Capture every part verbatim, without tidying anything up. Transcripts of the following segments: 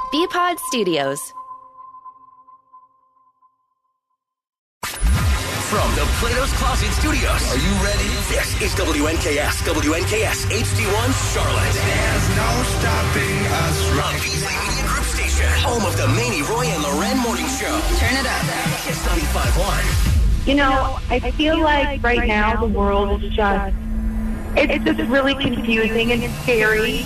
B-Pod Studios. From the Plato's Closet Studios. Are you ready? This is W N K S, W N K S H D one Charlotte. There's no stopping us right now. Beasley Media Group Station, home of the Manny, Roy, and Loren Morning Show. Turn it up. Kiss ninety-five point one. You know, I feel like right now the world is just, it's just really confusing and scary.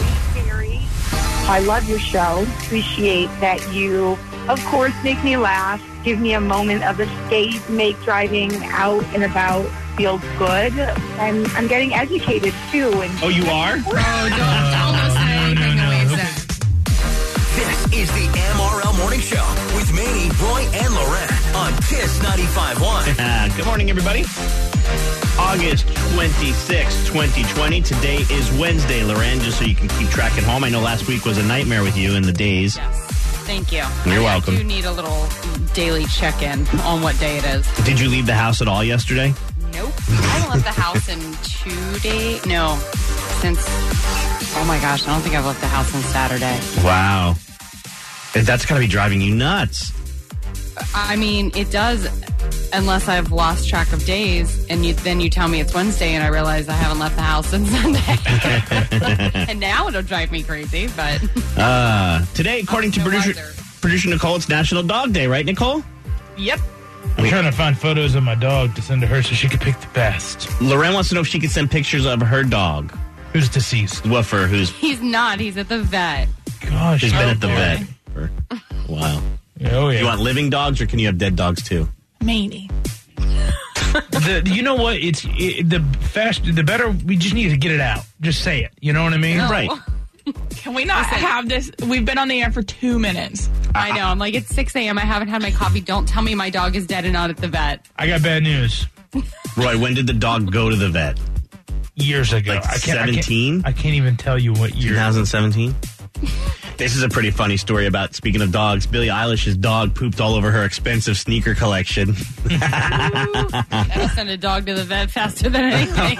I love your show. Appreciate that you, of course, make me laugh. Give me a moment of escape, make driving out and about feel good. And I'm getting educated, too. And oh, you are? Oh, don't, don't listen to anything the way he said. This is the M R L Morning Show with Manny, Roy, and Loren on Kiss ninety-five point one. Uh, good morning, everybody. August twenty-sixth, twenty twenty. Today is Wednesday, Loren, just so you can keep track at home. I know last week was a nightmare with you in the days. Yes. Thank you. You're I welcome. I do need a little daily check-in on what day it is. Did you leave the house at all yesterday? Nope. I haven't left the house in two days. No. Since, oh my gosh, I don't think I've left the house since Saturday. Wow. That's got to be driving you nuts. I mean, it does, unless I've lost track of days, and you, then you tell me it's Wednesday, and I realize I haven't left the house since Sunday. And now it'll drive me crazy, but... Uh, today, according to producer, producer Nicole, it's National Dog Day, right, Nicole? Yep. I'm trying to find photos of my dog to send to her so she can pick the best. Loren wants to know if she can send pictures of her dog. Who's deceased? Woofer, who's... He's not. He's at the vet. Gosh. He's been oh at the boy. vet for a while. Oh, yeah. Do you want living dogs, or can you have dead dogs, too? Maybe. the, you know what? It's it, the fast, the better. We just need to get it out. Just say it. You know what I mean? No. Right. Can we not Listen. have this? We've been on the air for two minutes. I know. I'm like, it's six a.m. I haven't had my coffee. Don't tell me my dog is dead and not at the vet. I got bad news. Roy, when did the dog go to the vet? Years ago. Like I can't, seventeen? I can't, I can't even tell you what year. twenty seventeen? This is a pretty funny story about, speaking of dogs, Billie Eilish's dog pooped all over her expensive sneaker collection. That'll send a dog to the vet faster than anything.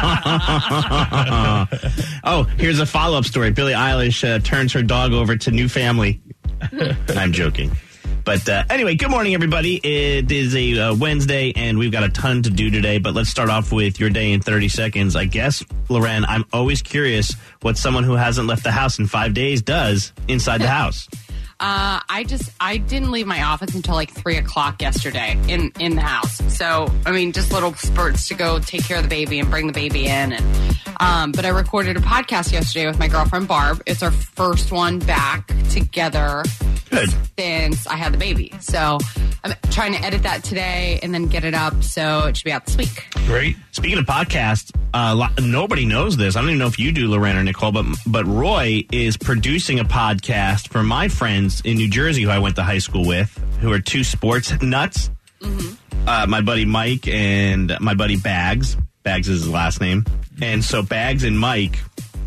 Oh, here's a follow-up story. Billie Eilish uh, turns her dog over to new family. I'm joking. But uh, anyway, good morning, everybody. It is a uh, Wednesday, and we've got a ton to do today. But let's start off with your day in thirty seconds. I guess, Loren, I'm always curious what someone who hasn't left the house in five days does inside the house. Uh, I just, I didn't leave my office until like three o'clock yesterday in, in the house. So, I mean, just little spurts to go take care of the baby and bring the baby in. And, um, but I recorded a podcast yesterday with my girlfriend, Barb. It's our first one back together. Good. Since I had the baby. So I'm trying to edit that today and then get it up so it should be out this week. Great. Speaking of podcasts, uh, lo- nobody knows this. I don't even know if you do, Loren or Nicole, but but Roy is producing a podcast for my friends in New Jersey who I went to high school with, who are two sports nuts. Mm-hmm. Uh, my buddy Mike and my buddy Bags. Bags is his last name. And so Bags and Mike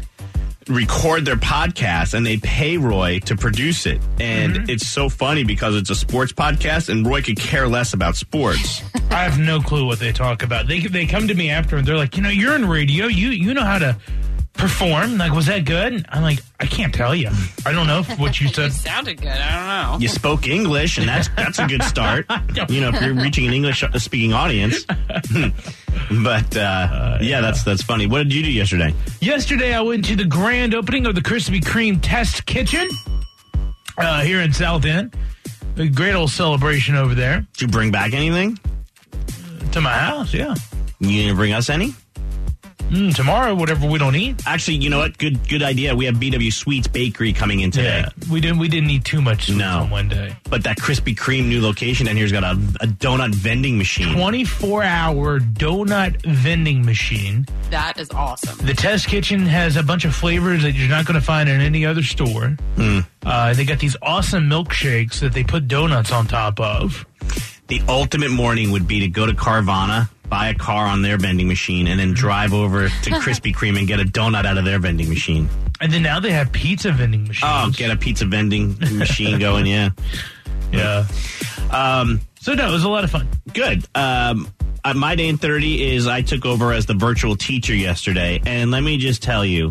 record their podcast, and they pay Roy to produce it. And mm-hmm. it's so funny because it's a sports podcast, and Roy could care less about sports. I have no clue what they talk about. They they come to me after, and they're like, you know, you're in radio. You you know how to perform. Like, was that good? And I'm like, I can't tell you. I don't know if what you said. It sounded good. I don't know. You spoke English, and that's that's a good start. You know, if you're reaching an English-speaking audience. But, uh, uh, yeah, yeah, that's that's funny. What did you do yesterday? Yesterday, I went to the grand opening of the Krispy Kreme Test Kitchen uh, here in South End. A great old celebration over there. Did you bring back anything? To my house, yeah. You didn't bring us any? Mm, tomorrow, whatever we don't eat. Actually, you know what? Good good idea. We have B W Sweets Bakery coming in today. Yeah, we didn't we didn't eat too much sweets no. on one day. But that Krispy Kreme new location down here's got a, a donut vending machine. twenty-four hour donut vending machine. That is awesome. The Test Kitchen has a bunch of flavors that you're not going to find in any other store. Mm. Uh, they got these awesome milkshakes that they put donuts on top of. The ultimate morning would be to go to Carvana, buy a car on their vending machine, and then drive over to Krispy Kreme and get a donut out of their vending machine. And then now they have pizza vending machines. Oh, get a pizza vending machine going, yeah. Yeah. Um, so, no, it was a lot of fun. Good. Um, uh, my day in thirty is I took over as the virtual teacher yesterday. And let me just tell you,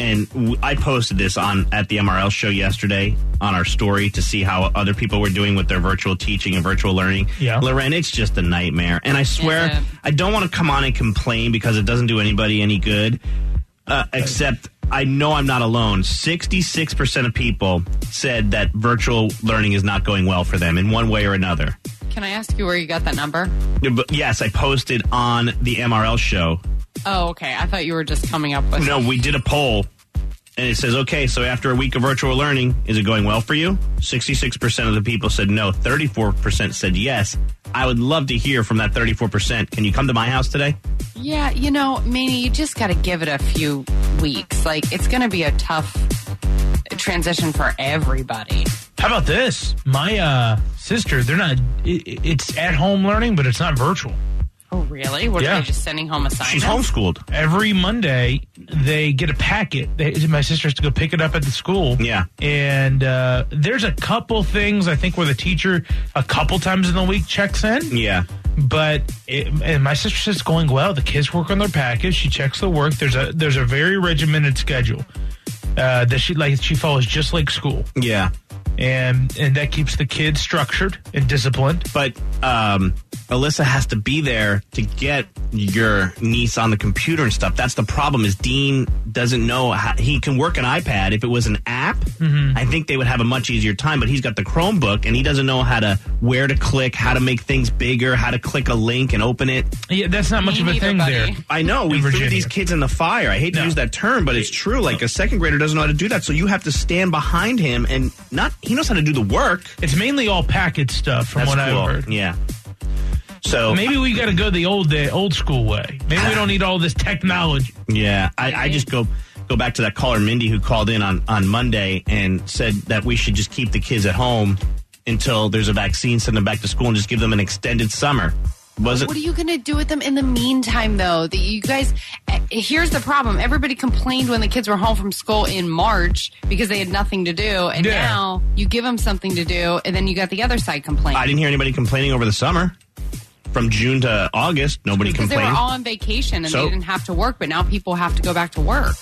and w- I posted this on at the M R L show yesterday on our story to see how other people were doing with their virtual teaching and virtual learning. Yeah. Loren, it's just a nightmare. And I swear, Is it? I don't want to come on and complain because it doesn't do anybody any good, uh, except I know I'm not alone. sixty-six percent of people said that virtual learning is not going well for them in one way or another. Can I ask you where you got that number? But yes, I posted on the M R L show. Oh, okay. I thought you were just coming up with. No, we did a poll, and it says, okay, so after a week of virtual learning, is it going well for you? sixty-six percent of the people said no. thirty-four percent said yes. I would love to hear from that thirty-four percent. Can you come to my house today? Yeah, you know, Manny, you just got to give it a few weeks. Like, it's going to be a tough transition for everybody. How about this? My uh, sister, they're not, it, it's at home learning, but it's not virtual. Oh, really? What Yeah. are they just sending home assignments? She's homeschooled. Every Monday, they get a packet. They, my sister has to go pick it up at the school. Yeah. And uh, there's a couple things, I think, where the teacher a couple times in the week checks in. Yeah. But it, and my sister says it's going well. The kids work on their package. She checks the work. There's a there's a very regimented schedule uh, that she like she follows just like school. Yeah. And and that keeps the kids structured and disciplined. But um, Alyssa has to be there to get your niece on the computer and stuff. That's the problem is Dean doesn't know how, he can work an iPad. If it was an app, mm-hmm. I think they would have a much easier time. But he's got the Chromebook, and he doesn't know how to where to click, how to make things bigger, how to click a link and open it. Yeah, that's not much Me of a neither, thing buddy. there. I know. We In threw Virginia. these kids in the fire. I hate to No. use that term, but it's true. Like a second grader doesn't know how to do that. So you have to stand behind him and not, he knows how to do the work. It's mainly all package stuff from That's what cool. I've heard. Yeah. So Maybe we got to go the old day, old school way. Maybe we don't need all this technology. yeah, I, I just go go back to that caller Mindy who called in on, on Monday and said that we should just keep the kids at home until there's a vaccine, send them back to school, and just give them an extended summer. Was it? What are you going to do with them in the meantime, though? That you guys, eh, here's the problem. Everybody complained when the kids were home from school in March because they had nothing to do. And Yeah. now you give them something to do, and then you got the other side complaining. I didn't hear anybody complaining over the summer. From June to August, nobody because they complained. were all on vacation and So- they didn't have to work, but now people have to go back to work.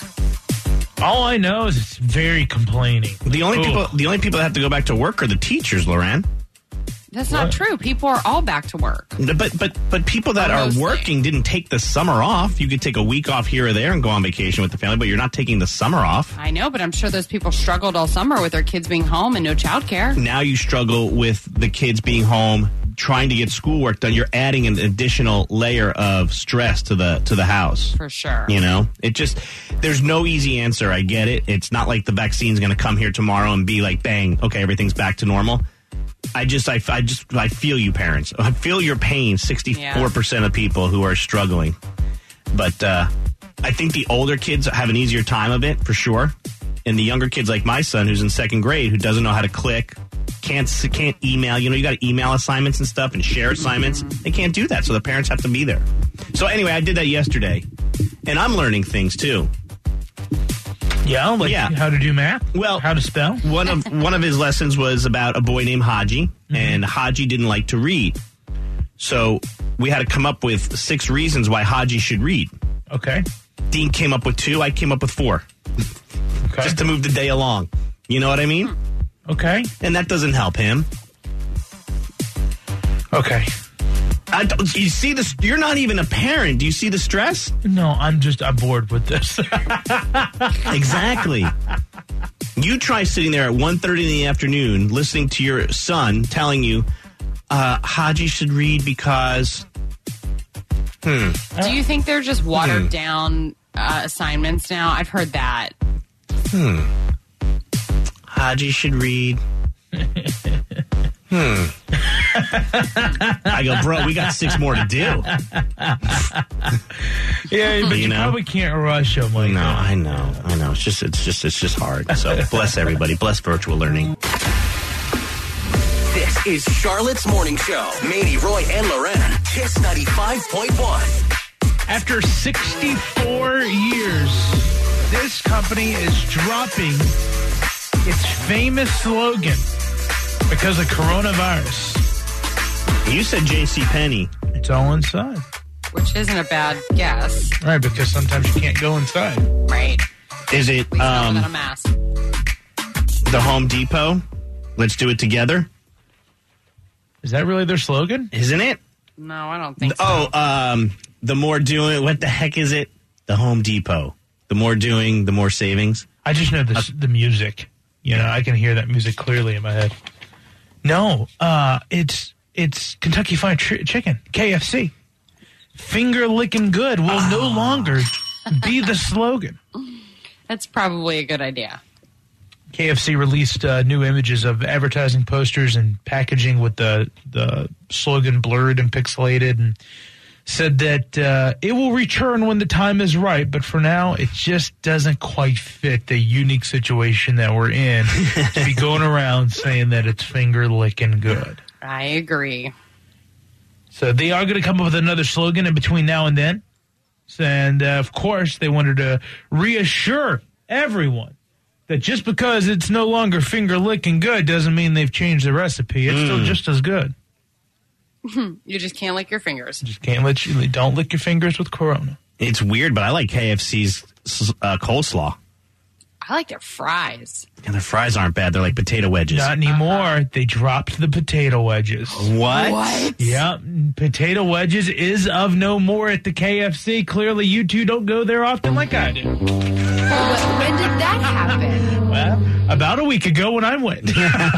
All I know is it's very complaining. the only Ugh. people, the only people that have to go back to work are the teachers, Loran. That's not What? true. People are all back to work. But but but people that are Mostly. working didn't take the summer off. You could take a week off here or there and go on vacation with the family, but you're not taking the summer off. I know, but I'm sure those people struggled all summer with their kids being home and no childcare. Now you struggle with the kids being home, trying to get schoolwork done. You're adding an additional layer of stress to the to the house. For sure. You know, it just there's no easy answer. I get it. It's not like the vaccine's going to come here tomorrow and be like, bang, okay, everything's back to normal. I just, I, I just, I feel you, parents. I feel your pain. Sixty-four percent of people who are struggling, but uh, I think the older kids have an easier time of it for sure, and the younger kids, like my son, who's in second grade, who doesn't know how to click, can't can't email. You know, you got to email assignments and stuff and share assignments. They can't do that, so the parents have to be there. So anyway, I did that yesterday, and I'm learning things too. Yeah, like Yeah. how to do math. Well, how to spell. One of one of his lessons was about a boy named Haji, and Haji didn't like to read. So we had to come up with six reasons why Haji should read. Okay. Dean came up with two. I came up with four, Okay. just to move the day along. You know what I mean? okay. And that doesn't help him. Okay. I don't, you see this? You're not even a parent. Do you see the stress? No, I'm just I'm bored with this. Exactly. You try sitting there at one thirty in the afternoon listening to your son telling you, uh, Haji should read because... Hmm. Do you think they're just watered down uh, assignments now? I've heard that. Hmm. Haji should read. Hmm. I go, bro, we got six more to do. Yeah, but You you, know? probably can't rush them like No, that. I know. I know. It's just, it's just, it's just hard. So bless everybody. Bless virtual learning. This is Charlotte's Morning Show. Manny, Roy, and Loren. Kiss ninety-five point one. After sixty-four years, this company is dropping its famous slogan because of coronavirus. You said J C Penney. It's all inside. Which isn't a bad guess, Right, because sometimes you can't go inside. right? Is it Please tell um, me that I'm asked. the Home Depot? Let's do it together. Is that really their slogan? Isn't it? No, I don't think so. Oh, um, the more doing, what the heck is it? The Home Depot. The more doing, the more savings. I just know the, the music. You know, I can hear that music clearly in my head. No, uh, it's it's Kentucky Fried Ch- Chicken, K F C. Finger licking good will oh. no longer be the slogan. That's probably a good idea. K F C released uh, new images of advertising posters and packaging with the the slogan blurred and pixelated, and said that uh, it will return when the time is right, but for now, it just doesn't quite fit the unique situation that we're in to be going around saying that it's finger licking good. I agree. So they are going to come up with another slogan in between now and then. And, uh, of course, they wanted to reassure everyone that just because it's no longer finger licking good doesn't mean they've changed the recipe. It's mm. still just as good. You just can't lick your fingers. Just can't let you. Don't lick your fingers with Corona. It's weird, but I like K F C's uh, coleslaw. I like their fries. And their fries aren't bad. They're like potato wedges. Not anymore. Uh-huh. They dropped the potato wedges. What? What? Yep. Potato wedges is of no more at the K F C. Clearly, you two don't go there often like I do. Well, when did that happen? Well, about a week ago when I went.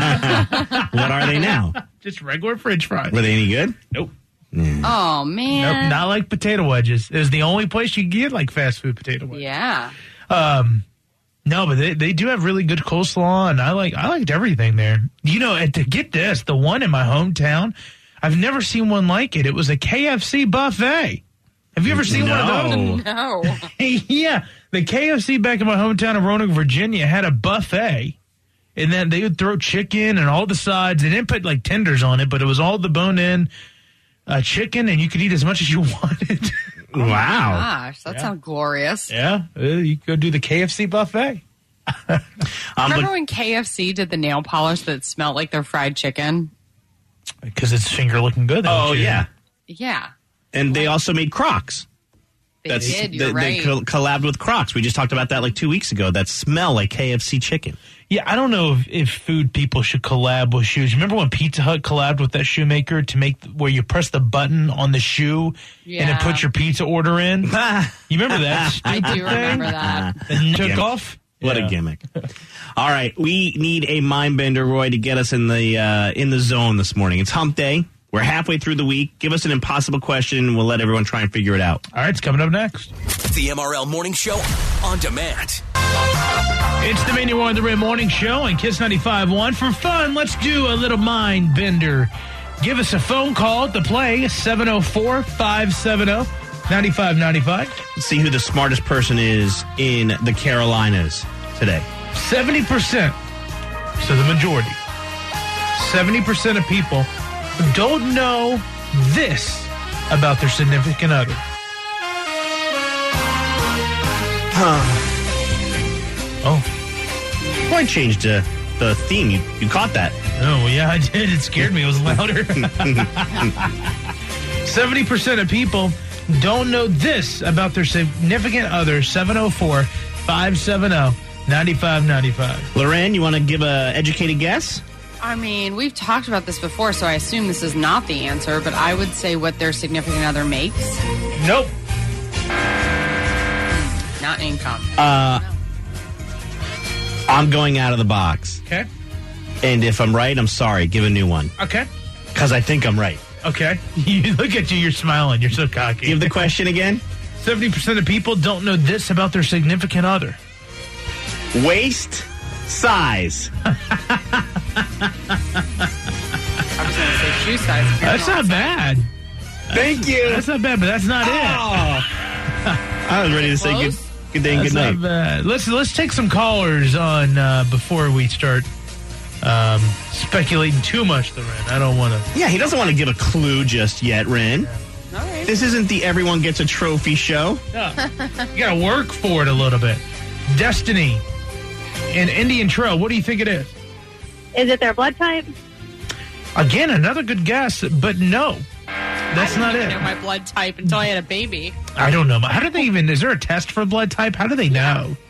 What are they now? Just regular French fries. Were they any good? Nope. Mm. Oh, man. Nope, not like potato wedges. It was the only place you could get like fast food potato wedges. Yeah. Um, no, but they, they do have really good coleslaw, and I like I liked everything there. You know, and to get this, the one in my hometown, I've never seen one like it. It was a K F C buffet. Have you ever seen no. one of those? No. Yeah, the K F C back in my hometown of Roanoke, Virginia, had a buffet. And then they would throw chicken and all the sides. They didn't put, like, tenders on it, but it was all the bone-in uh, chicken, and you could eat as much as you wanted. Wow. Gosh, that Yeah. sounds glorious. Yeah, uh, you could go do the K F C buffet. um, Remember but, when K F C did the nail polish that smelled like their fried chicken? Because it's finger-looking good. oh, yeah. Yeah. And they also made Crocs. They That's, did, you're they, right. They co- collabed with Crocs. We just talked about that like two weeks ago. That smell like K F C chicken. Yeah, I don't know if, if food people should collab with shoes. Remember when Pizza Hut collabed with that shoemaker to make where you press the button on the shoe Yeah. and it puts your pizza order in? You remember that? I do stupid remember thing? that. And took Gimmick. off? What Yeah. a gimmick. All right, we need a mind bender, Roy, to get us in the uh, in the zone this morning. It's hump day. We're halfway through the week. Give us an impossible question, and we'll let everyone try and figure it out. All right, it's coming up next. The M R L Morning Show on demand. It's the Mania on the Rim Morning Show on Kiss ninety-five point one. For fun, let's do a little mind bender. Give us a phone call to play, seven oh four, five seven oh, nine five nine five. Let's see who the smartest person is in the Carolinas today. seventy percent, so the majority, seventy percent of people don't know this about their significant other. Oh. Well, I changed uh, the theme. You, you caught that. Oh, yeah, I did. It scared me. It was louder. seventy percent of people don't know this about their significant other. seven oh four, five seven oh, nine five nine five. Loren, you want to give a educated guess? I mean, we've talked about this before, so I assume this is not the answer, but I would say what their significant other makes. Nope. Not income. Uh, I'm going out of the box. Okay. And if I'm right, I'm sorry. Give a new one. Okay. Because I think I'm right. Okay. You look at you, you're smiling. You're so cocky. Give the question again. seventy percent of people don't know this about their significant other. Waist size. I was going to say shoe size. That's not bad. Thank you. That's not bad, but that's not it. Oh. I was ready to say good, Close? good day and That's good not night. bad. Let's let's take some callers on uh, before we start um, speculating too much, Loren. I don't want to. Yeah, he doesn't want to give a clue just yet, Ren. All right. This isn't the everyone gets a trophy show. You got to work for it a little bit. Destiny and Indian Trail. What do you think it is? Is it their blood type? Again, another good guess, but no, that's I not didn't it. know my blood type until I had a baby. I don't know. How do they even? Is there a test for blood type? How do they know?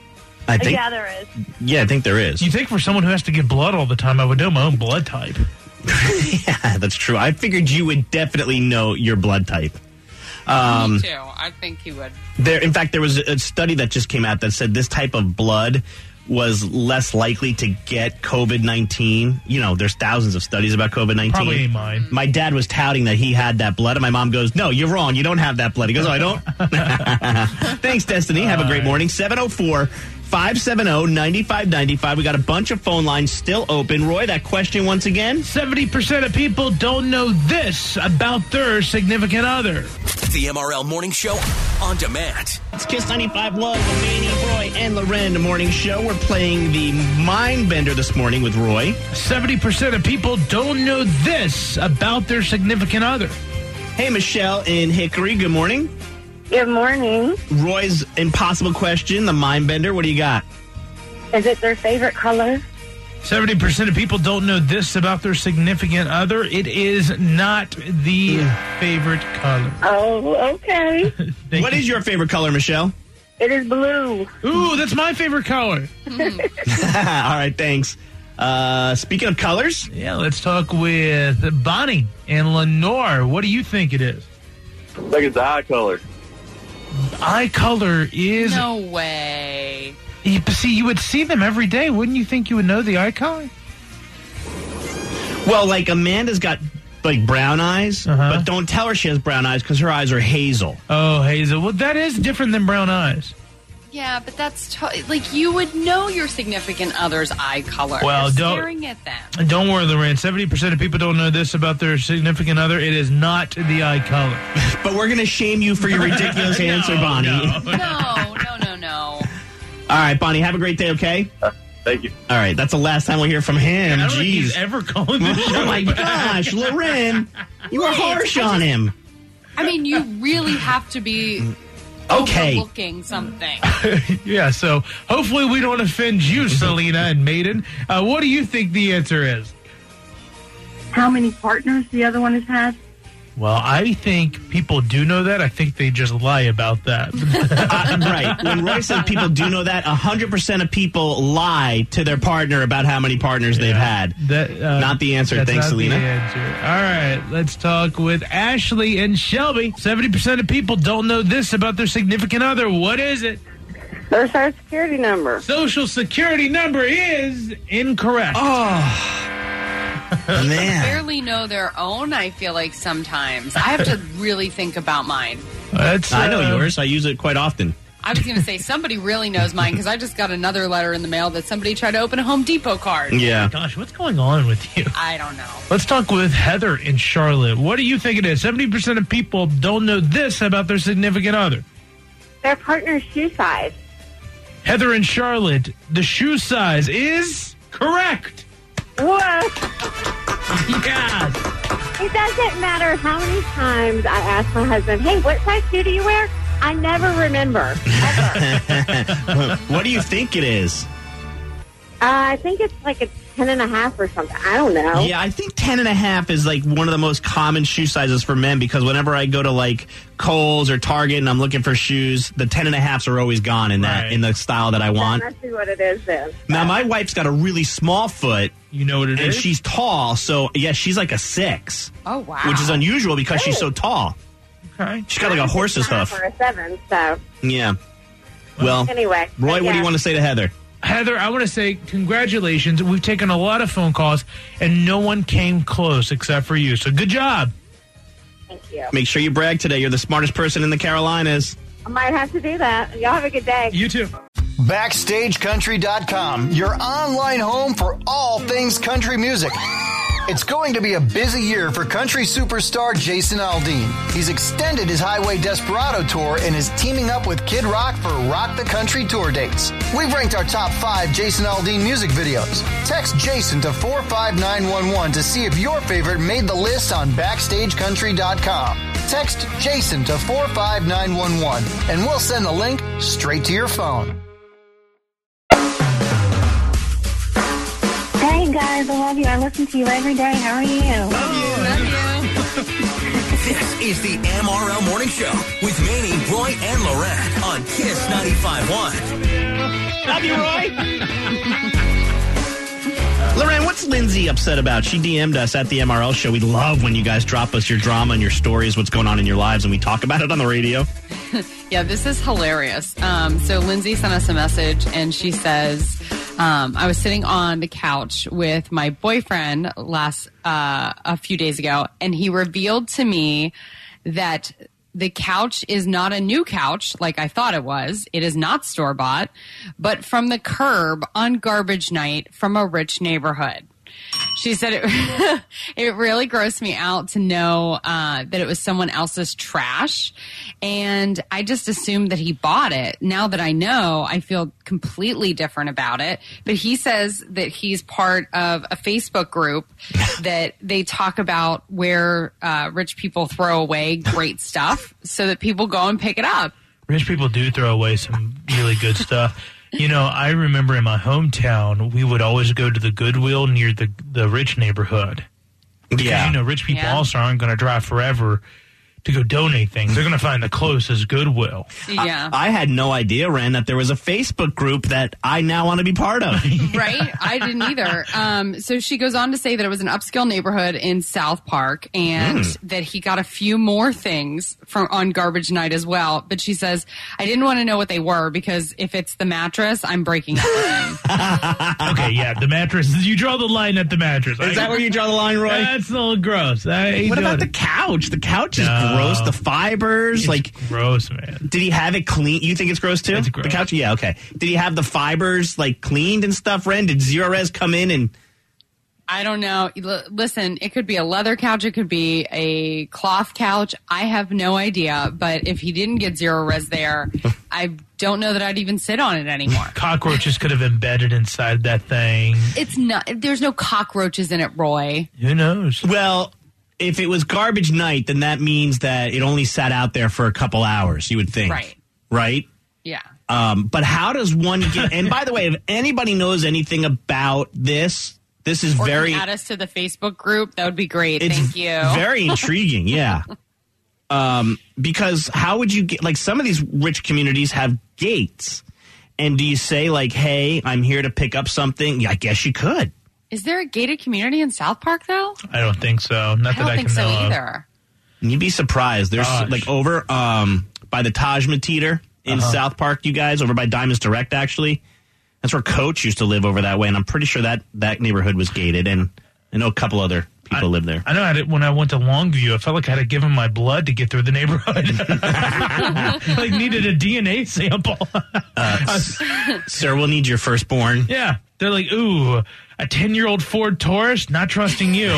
I think, Yeah, there is. yeah, I think there is. You think for someone who has to give blood all the time, I would know my own blood type. Yeah, that's true. I figured you would definitely know your blood type. Um, Me too. I think he would. There, in fact, there was a study that just came out that said this type of blood was less likely to get COVID nineteen. You know, there's thousands of studies about COVID nineteen. Probably ain't mine. My dad was touting that he had that blood, and my mom goes, no, you're wrong. You don't have that blood. He goes, oh, I don't? Thanks, Destiny. Have a great morning. seven oh four, five seven oh, nine five nine five. We got a bunch of phone lines still open. Roy, that question once again? seventy percent of people don't know this about their significant other. The M R L Morning Show on demand. It's Kiss ninety-five one, the Manny, Roy, and Loren Morning Show. We're playing the Mind Bender this morning with Roy. seventy percent of people don't know this about their significant other. Hey, Michelle in Hickory, good morning. Good morning. Roy's impossible question, the Mind Bender. What do you got? Is it their favorite color? seventy percent of people don't know this about their significant other. It is not the favorite color. Oh, okay. What is your favorite color, Michelle? It is blue. Ooh, that's my favorite color. All right, thanks. Uh, speaking of colors, Yeah, let's talk with Bonnie and Lenore. What do you think it is? I think it's the eye color. Eye color is... No way. You, see, you would see them every day. Wouldn't you think you would know the eye color? well, like Amanda's got like brown eyes, Uh-huh. but don't tell her she has brown eyes because her eyes are hazel. Oh, Hazel. Well, that is different than brown eyes. Yeah, but that's to- like you would know your significant other's eye color. Well, You're don't- staring at them. And don't worry, Lorraine. seventy percent of people don't know this about their significant other. It is not the eye color. But we're going to shame you for your ridiculous answer, Bonnie. no. No, no, no, no. All right, Bonnie, have a great day, okay? Thank you. All right, that's the last time we'll hear from him. I don't think he's Jeez. ever calling this show Oh, my back. gosh, Loren, you were harsh on him. I mean, you really have to be Okay. overlooking something. Yeah, so hopefully we don't offend you, Selena and Maiden. Uh, what do you think the answer is? How many partners the other one has had? Well, I think people do know that. I think they just lie about that. Uh, right. When Roy said people do know that, one hundred percent of people lie to their partner about how many partners they've had. That, uh, Not the answer. that's Thanks, not Selena. the answer. All right, let's talk with Ashley and Shelby. seventy percent of people don't know this about their significant other. What is it? Their social security number. Social security number is incorrect. Oh, man. Barely know their own, I feel like sometimes. I have to really think about mine. That's, I know uh, yours. I use it quite often. I was going to say somebody really knows mine because I just got another letter in the mail that somebody tried to open a Home Depot card. Yeah. Gosh, what's going on with you? I don't know. Let's talk with Heather in Charlotte. What do you think it is? seventy percent of people don't know this about their significant other. Their partner's shoe size. Heather in Charlotte, the shoe size is correct. What? Yes. It doesn't matter how many times I ask my husband, hey, what size shoe do you wear? I never remember. Ever. What do you think it is? Uh, I think it's like a ten and a half or something. I don't know. Yeah, I think ten and a half is like one of the most common shoe sizes for men because whenever I go to like Kohl's or Target and I'm looking for shoes, the ten and a halves are always gone in that Right. in the style that I want. That must be what it is then. Now my wife's got a really small foot You know what it and is? she's tall, so yeah, she's like a six, Oh, wow. which is unusual because she's so tall. Okay. She's got like a horse's Half hoof. or a seven, so Yeah. Well, anyway. Roy, but what do you yeah. want to say to Heather? Heather, I want to say congratulations. We've taken a lot of phone calls, and no one came close except for you. So good job. Thank you. Make sure you brag today. You're the smartest person in the Carolinas. I might have to do that. Y'all have a good day. You too. Backstage Country dot com, your online home for all things country music. It's going to be a busy year for country superstar Jason Aldean. He's extended his Highway Desperado tour and is teaming up with Kid Rock for Rock the Country tour dates. We've ranked our top five Jason Aldean music videos. Text Jason to four five nine one one to see if your favorite made the list on Backstage Country dot com. Text Jason to four five nine one one and we'll send the link straight to your phone. Hey guys, I love you. I listen to you every day. How are you? Love you. This is the M R L Morning Show with Manny, Roy, and Loren on Kiss ninety-five point one. Love you, Roy. Loren, what's Lindsay upset about? She D M'd us at the M R L Show. We love when you guys drop us your drama and your stories, what's going on in your lives, and we talk about it on the radio. Yeah, this is hilarious. Um, so Lindsay sent us a message, and she says, um, I was sitting on the couch with my boyfriend last uh, a few days ago, and he revealed to me that the couch is not a new couch like I thought it was. It is not store-bought, but from the curb on garbage night from a rich neighborhood. She said it it really grossed me out to know uh, that it was someone else's trash. And I just assumed that he bought it. Now that I know, I feel completely different about it. But he says that he's part of a Facebook group that they talk about where uh, rich people throw away great stuff so that people go and pick it up. Rich people do throw away some really good stuff. You know, I remember in my hometown, we would always go to the Goodwill near the the rich neighborhood. Because, Yeah. you know, rich people Yeah. also aren't going to drive forever to go donate things. They're going to find the closest Goodwill. Yeah. I had no idea, Ren, that there was a Facebook group that I now want to be part of. Right? I didn't either. Um, so she goes on to say that it was an upscale neighborhood in South Park and Mm. that he got a few more things from on garbage night as well. But she says, I didn't want to know what they were because if it's the mattress, I'm breaking up with him. Okay, yeah, the mattress. You draw the line at the mattress. Is that where you draw the line, Roy? That's a little gross. I ain't What doing about the it. couch? The couch is No. gross. The fibers, It's like, gross, man. did he have it clean? You think it's gross too? It's The gross. couch? Yeah, okay. Did he have the fibers like cleaned and stuff, Ren? Did Zero Res come in and I don't know. L- listen, it could be a leather couch. It could be a cloth couch. I have no idea. But if he didn't get zero res there, I don't know that I'd even sit on it anymore. Cockroaches could have embedded inside that thing. It's not. There's no cockroaches in it, Roy. Who knows? Well, if it was garbage night, then that means that it only sat out there for a couple hours, you would think. Right. Right? Yeah. Um, but how does one get... And by the way, if anybody knows anything about this, this is Or very... add us to the Facebook group. That would be great. It's Thank you. very intriguing, yeah. Um, because how would you get... Like, some of these rich communities have gates. And do you say, like, hey, I'm here to pick up something? Yeah, I guess you could. Is there a gated community in South Park, though? I don't think so. Not I that don't I think can so know of. either. You'd be surprised. There's Gosh. like over um, by the Taj Mateater in Uh-huh. South Park, you guys, over by Diamonds Direct, actually. That's where Coach used to live over that way, and I'm pretty sure that that neighborhood was gated, and I know a couple other people live there. I know I did, when I went to Longview, I felt like I had to give him my blood to get through the neighborhood. Like needed a D N A sample. Sir, we'll need your firstborn. Yeah. They're like, ooh, a ten-year-old Ford Taurus? Not trusting you.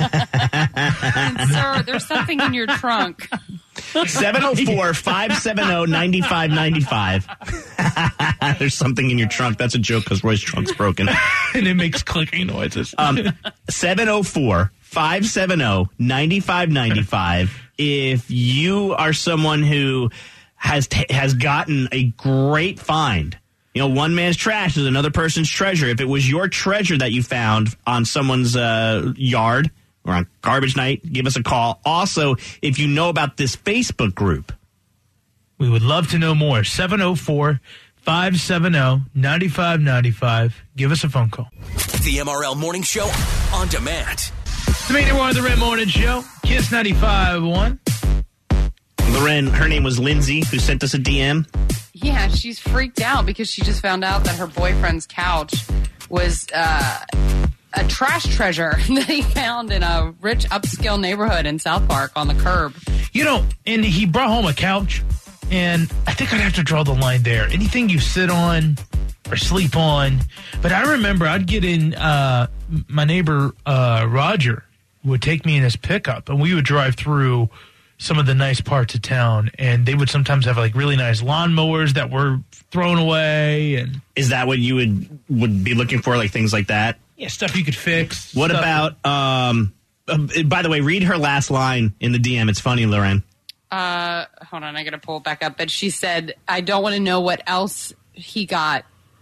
And, sir, there's something in your trunk. seven oh four, five seven oh, nine five nine five. There's something in your trunk. That's a joke because Roy's trunk's broken. And it makes clicking noises. Um, seven oh four, five seven oh, nine five nine five. If you are someone who has t- has gotten a great find, you know, one man's trash is another person's treasure. If it was your treasure that you found on someone's uh, yard or on garbage night, give us a call. Also, if you know about this Facebook group, We would love to know more. seven oh four, five seven oh, nine five nine five. Give us a phone call. The M R L Morning Show on demand. The Main One, the Red Morning Show. Kiss ninety-five point one. Loren, her name was Lindsay, who sent us a D M. Yeah, she's freaked out because she just found out that her boyfriend's couch was uh, a trash treasure that he found in a rich upscale neighborhood in South Park on the curb. You know, and he brought home a couch, and I think I'd have to draw the line there. Anything you sit on or sleep on. But I remember I'd get in, uh, my neighbor uh, Roger would take me in his pickup, and we would drive through some of the nice parts of town, and they would sometimes have like really nice lawnmowers that were thrown away, and Is that what you would would be looking for, like things like that? yeah, stuff you could fix. What stuff- about, um, uh, by the way, read her last line in the D M. It's funny, Loren. Uh, hold on, I gotta pull it back up. But she said, I don't want to know what else he got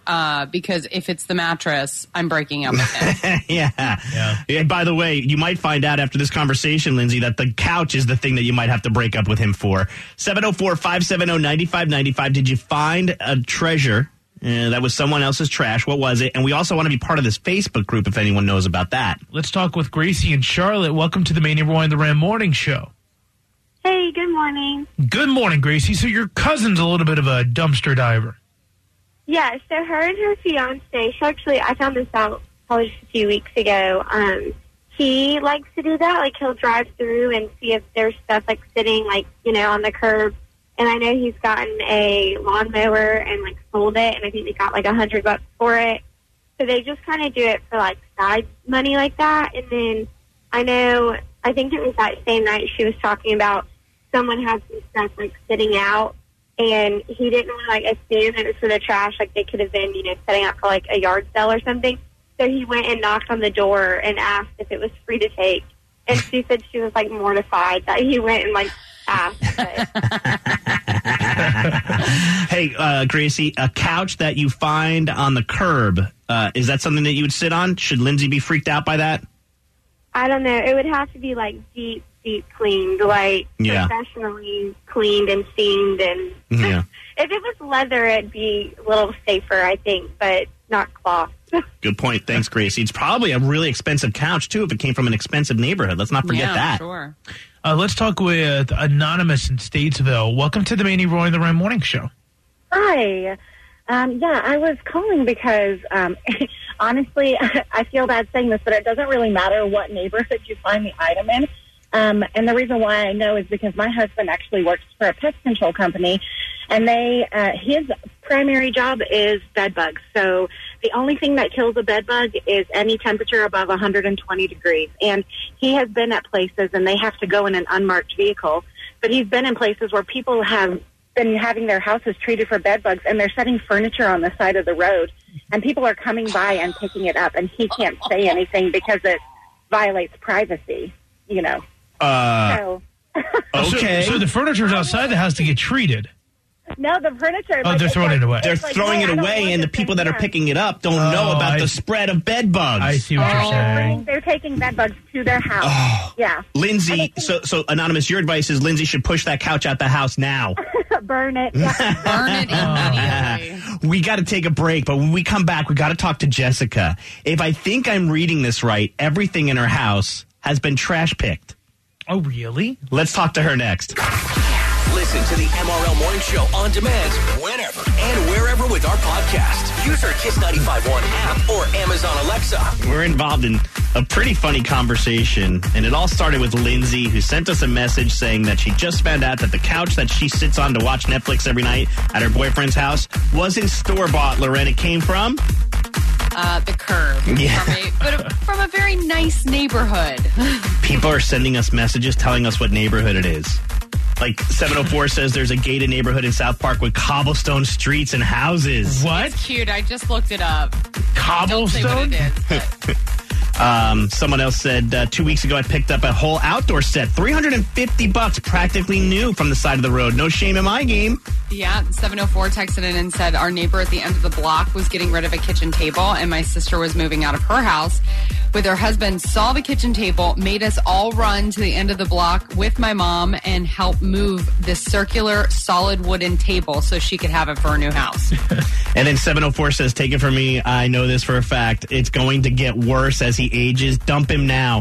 uh, because if it's the mattress, I'm breaking up with him. yeah. yeah. Yeah. By the way, you might find out after this conversation, Lindsay, that the couch is the thing that you might have to break up with him for. seven oh four, five seven oh, nine five nine five. Did you find a treasure uh, that was someone else's trash? What was it? And we also want to be part of this Facebook group if anyone knows about that. Let's talk with Gracie and Charlotte. Welcome to the Manny Roy and the Ram Morning Show. Hey, good morning. Good morning, Gracie. So your cousin's a little bit of a dumpster diver. Yeah, so her and her fiance, she actually, I found this out probably just a few weeks ago. Um, he likes to do that. Like, he'll drive through and see if there's stuff, like, sitting, like, you know, on the curb. And I know he's gotten a lawnmower and, like, sold it, and I think they got, like, a hundred bucks for it. So they just kind of do it for, like, side money like that. And then I know, I think it was that same night she was talking about someone had some stuff, like, sitting out, and he didn't want to, like, assume that it was for the trash. Like, they could have been, you know, setting up for, like, a yard sale or something. So he went and knocked on the door and asked if it was free to take. And she said she was, like, mortified that he went and, like, asked. Hey, uh, Gracie, a couch that you find on the curb, uh, is that something that you would sit on? Should Lindsay be freaked out by that? I don't know. It would have to be, like, deep, deep cleaned, like, yeah. professionally cleaned and steamed. And yeah. If it was leather, it'd be a little safer, I think, but not cloth. Good point. Thanks, Gracie. It's probably a really expensive couch, too, if it came from an expensive neighborhood. Let's not forget yeah, that. Sure. Uh, let's talk with Anonymous in Statesville. Welcome to the Manny Roy and the Ram Morning Show. Hi. Um, yeah, I was calling because, um, honestly, I feel bad saying this, but it doesn't really matter what neighborhood you find the item in. Um, and the reason why I know is because my husband actually works for a pest control company, and they uh, his primary job is bed bugs. So the only thing that kills a bed bug is any temperature above one hundred twenty degrees. And he has been at places, and they have to go in an unmarked vehicle, but he's been in places where people have been having their houses treated for bed bugs, and they're setting furniture on the side of the road, and people are coming by and picking it up, and he can't say anything because it violates privacy, you know. Uh, so, okay. So, so the furniture's outside the house to get treated. No, the furniture. Oh, like, they're throwing like, it away. They're like, throwing hey, it away, and the people that are picking it up don't oh, know about I, the spread of bed bugs. I see what oh, you're saying. They're taking bed bugs to their house. Oh. Yeah. Lindsay, so, so Anonymous, your advice is Lindsay should push that couch out the house now. Burn it. Yeah. Burn it immediately. We got to take a break, but when we come back, we got to talk to Jessica. If I think I'm reading this right, everything in her house has been trash picked. Oh, really? Let's talk to her next. Listen to the M R L Morning Show on demand whenever and wherever with our podcast. Use our Kiss ninety-five point one app or Amazon Alexa. We're involved in a pretty funny conversation, and it all started with Lindsay, who sent us a message saying that she just found out that the couch that she sits on to watch Netflix every night at her boyfriend's house wasn't store-bought, Lorraine. It came from? Uh, the curb. Yeah. From a, but a, from a very nice neighborhood. People are sending us messages telling us what neighborhood it is. Like seven oh four says there's a gated neighborhood in South Park with cobblestone streets and houses. What? It's cute. I just looked it up. Cobblestone? Don't say what it is, but. um, someone else said uh, two weeks ago I picked up a whole outdoor set, three hundred fifty bucks, practically new from the side of the road. No shame in my game. Yeah, seven oh four texted in and said our neighbor at the end of the block was getting rid of a kitchen table, and my sister was moving out of her house with her husband, saw the kitchen table, made us all run to the end of the block with my mom and help move this circular solid wooden table so she could have it for her new house. And then seven oh four says, take it from me, I know this for a fact, it's going to get worse as he ages. Dump him now.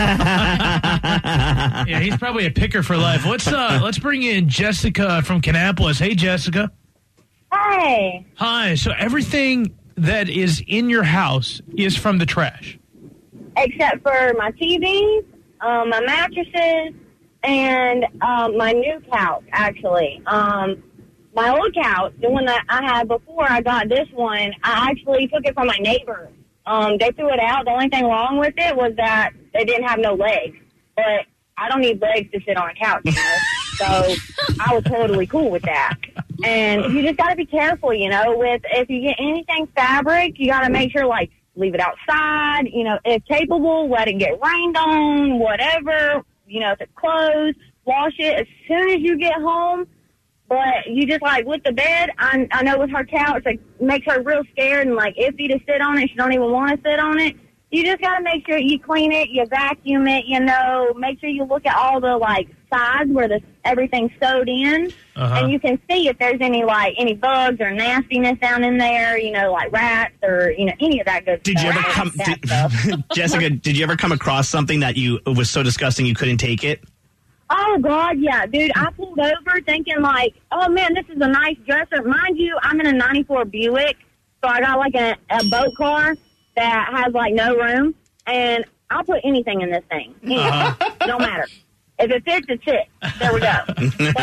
Yeah, he's probably a picker for life. Let's uh, let's bring in Jessica from Kannapolis. Hey, Jessica. Hi. Hi. So everything that is in your house is from the trash? Except for my T Vs, um, my mattresses, and um, my new couch, actually. Um, my old couch, the one that I had before I got this one, I actually took it from my neighbor. Um, they threw it out. The only thing wrong with it was that they didn't have no legs. But I don't need legs to sit on a couch, you know? So I was totally cool with that. And you just got to be careful, you know, with if you get anything fabric, you got to make sure, like, leave it outside, you know, if capable, let it get rained on, whatever, you know, if it's closed, wash it as soon as you get home. But you just, like, with the bed, I, I know with her couch, like, makes her real scared and, like, iffy to sit on it. She don't even want to sit on it. You just got to make sure you clean it, you vacuum it, you know, make sure you look at all the, like, sides where the everything's sewed in. Uh-huh. And you can see if there's any, like, any bugs or nastiness down in there, you know, like rats or, you know, any of that good did stuff. You ever come, did, Jessica, did you ever come across something that you was so disgusting you couldn't take it? Oh, God, yeah. Dude, I pulled over thinking, like, oh, man, this is a nice dresser. Mind you, I'm in a ninety-four Buick, so I got, like, a, a boat car that has, like, no room, and I'll put anything in this thing. Uh-huh. It don't matter. If it fits, it fits. There we go.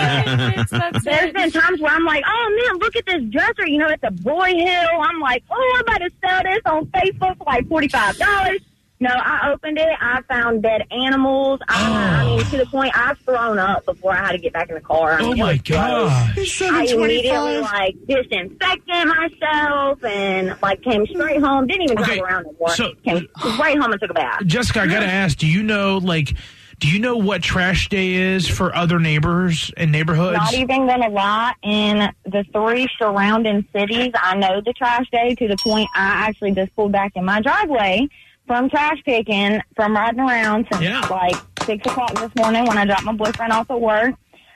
But there's been times where I'm like, oh, man, look at this dresser. You know, it's a Boy Hill. I'm like, oh, I'm about to sell this on Facebook for, like, forty-five dollars. No, I opened it. I found dead animals. I, oh. I mean, to the point I've thrown up before I had to get back in the car. I mean, oh, my gosh. I immediately, like, disinfected myself and, like, came straight home. Didn't even okay. drive around anymore. So, came straight home and took a bath. Jessica, I got to ask, do you know, like, do you know what trash day is for other neighbors and neighborhoods? Not even going to lie. In the three surrounding cities, I know the trash day to the point I actually just pulled back in my driveway from trash picking, from riding around since yeah. like six o'clock this morning when I dropped my boyfriend off at work.